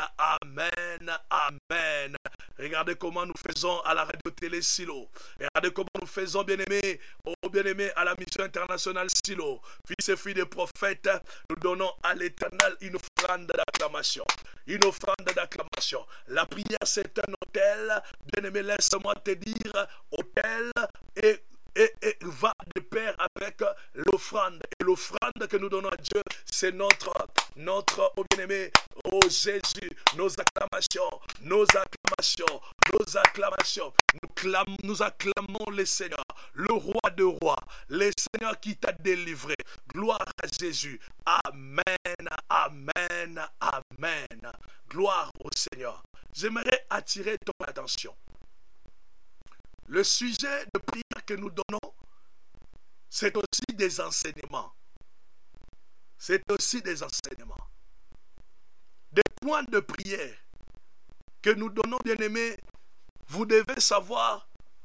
amen, amen. Regardez comment nous faisons à la radio télé Silo. Regardez comment nous faisons, bien-aimés, oh bien-aimés, à la mission internationale Silo. Fils et filles des prophètes, nous donnons à l'Éternel une offrande d'acclamation. Une offrande d'acclamation. La prière, c'est un autel. Bien-aimé, laisse-moi te dire, autel et Et, et va de pair avec l'offrande. Et l'offrande que nous donnons à Dieu, c'est notre, notre, oh bien-aimé, oh Jésus, nos acclamations, nos acclamations, nos acclamations. Nous, clam, nous acclamons le Seigneur, le roi de rois, le Seigneur qui t'a délivré. Gloire à Jésus. Amen, amen, amen. Gloire au Seigneur. J'aimerais attirer ton attention. Le sujet de prière que nous donnons, c'est aussi des enseignements. C'est aussi des enseignements. Des points de prière que nous donnons, bien-aimés, vous devez savoir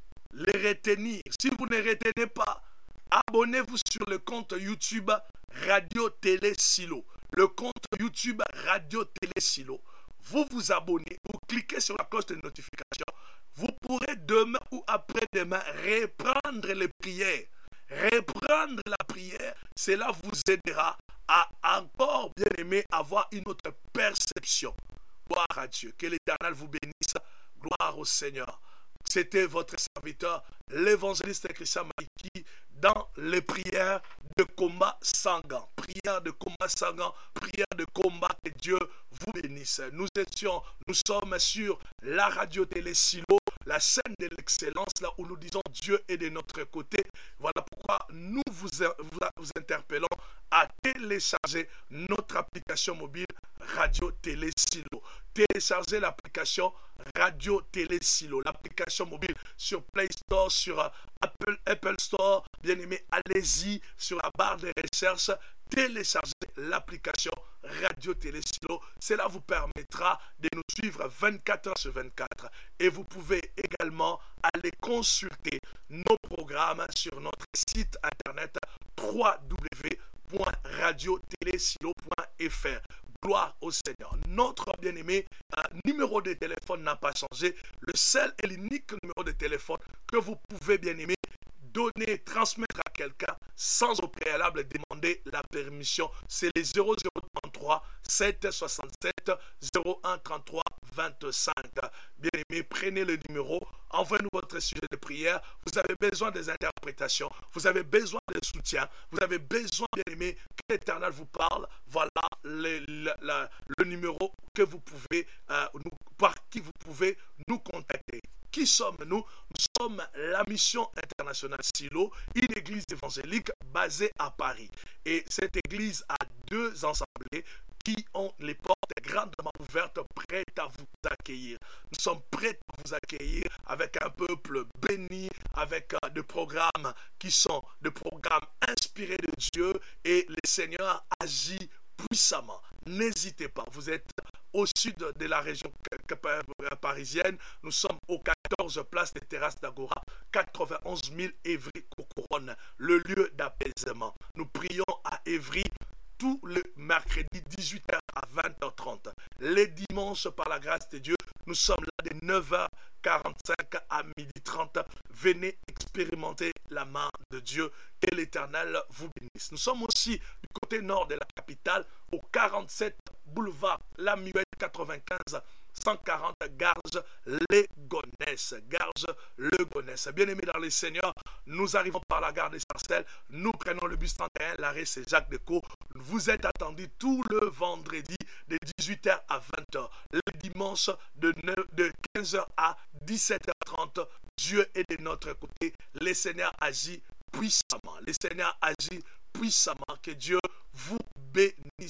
les retenir. Si vous ne retenez pas, abonnez-vous sur le compte YouTube Radio Télé Silo. Le compte YouTube Radio Télé Silo. Vous vous abonnez, vous cliquez sur la cloche de notification. Vous pourrez demain ou après-demain reprendre les prières. Reprendre la prière, cela vous aidera à encore, bien aimé, avoir une autre perception. Gloire à Dieu. Que l'Éternel vous bénisse. Gloire au Seigneur. C'était votre serviteur, l'évangéliste Christian Maïki, dans les prières de combat sanguin. Prière de combat sanguin, prière de combat, que Dieu vous bénisse. Nous étions, nous sommes sur la radio télé Silo, la scène de l'excellence, là où nous disons Dieu est de notre côté. Voilà pourquoi nous vous, vous, vous interpellons à télécharger notre application mobile Radio Télé Silo. Téléchargez l'application Radio Télé Silo, l'application mobile sur Play Store, sur Apple, Apple Store. Bien aimé, allez-y sur la barre de recherche, téléchargez l'application Radio Télé Silo. Cela vous permettra de nous suivre vingt-quatre heures sur vingt-quatre. Et vous pouvez également aller consulter nos programmes sur notre site internet w w w point radio télé silo point f r. Gloire au Seigneur. Notre bien-aimé euh, numéro de téléphone n'a pas changé. Le seul et l'unique numéro de téléphone que vous pouvez, bien-aimé, donner, transmettre à quelqu'un sans au préalable demander la permission, c'est les zéro zéro trente-trois sept soixante-sept zéro un trente-trois vingt-cinq. Bien-aimé, prenez le numéro, envoyez-nous votre sujet de prière. Vous avez besoin des interprétations, vous avez besoin de soutien, vous avez besoin, bien-aimé, que l'Éternel vous parle. Voilà le, le, le, le numéro que vous pouvez, euh, nous, par qui vous pouvez nous contacter. Qui sommes-nous? Nous sommes la mission internationale Silo, une église évangélique basée à Paris. Et cette église a deux assemblées qui ont les portes grandement ouvertes, prêtes à vous accueillir. Nous sommes prêts à vous accueillir avec un peuple béni, avec euh, des programmes qui sont des programmes inspirés de Dieu, et le Seigneur agit puissamment. N'hésitez pas, vous êtes au sud de la région parisienne. Nous sommes aux quatorze places des terrasses d'Agora, quatre-vingt-onze mille Évry-Couronne, le lieu d'apaisement. Nous prions à Évry, tous les mercredis dix-huit heures à vingt heures trente. Les dimanches, par la grâce de Dieu, nous sommes là de neuf heures quarante-cinq à midi trente. Venez expérimenter la main de Dieu. Que l'Éternel vous bénisse. Nous sommes aussi du côté nord de la capitale, au quarante-sept boulevard La Muette quatre-vingt-quinze cent quarante Garges les Gonesse. Garges le Gonesse. Bien-aimés dans les Seigneurs, nous arrivons par la gare des Sarcelles. Nous prenons le bus trente et un, l'arrêt c'est Jacques Decaux. Vous êtes attendus tout le vendredi de dix-huit heures à vingt heures. Le dimanche de, de quinze heures à dix-sept heures trente. Dieu est de notre côté. Le Seigneur agit puissamment. Le Seigneur agit puissamment. Que Dieu vous bénisse.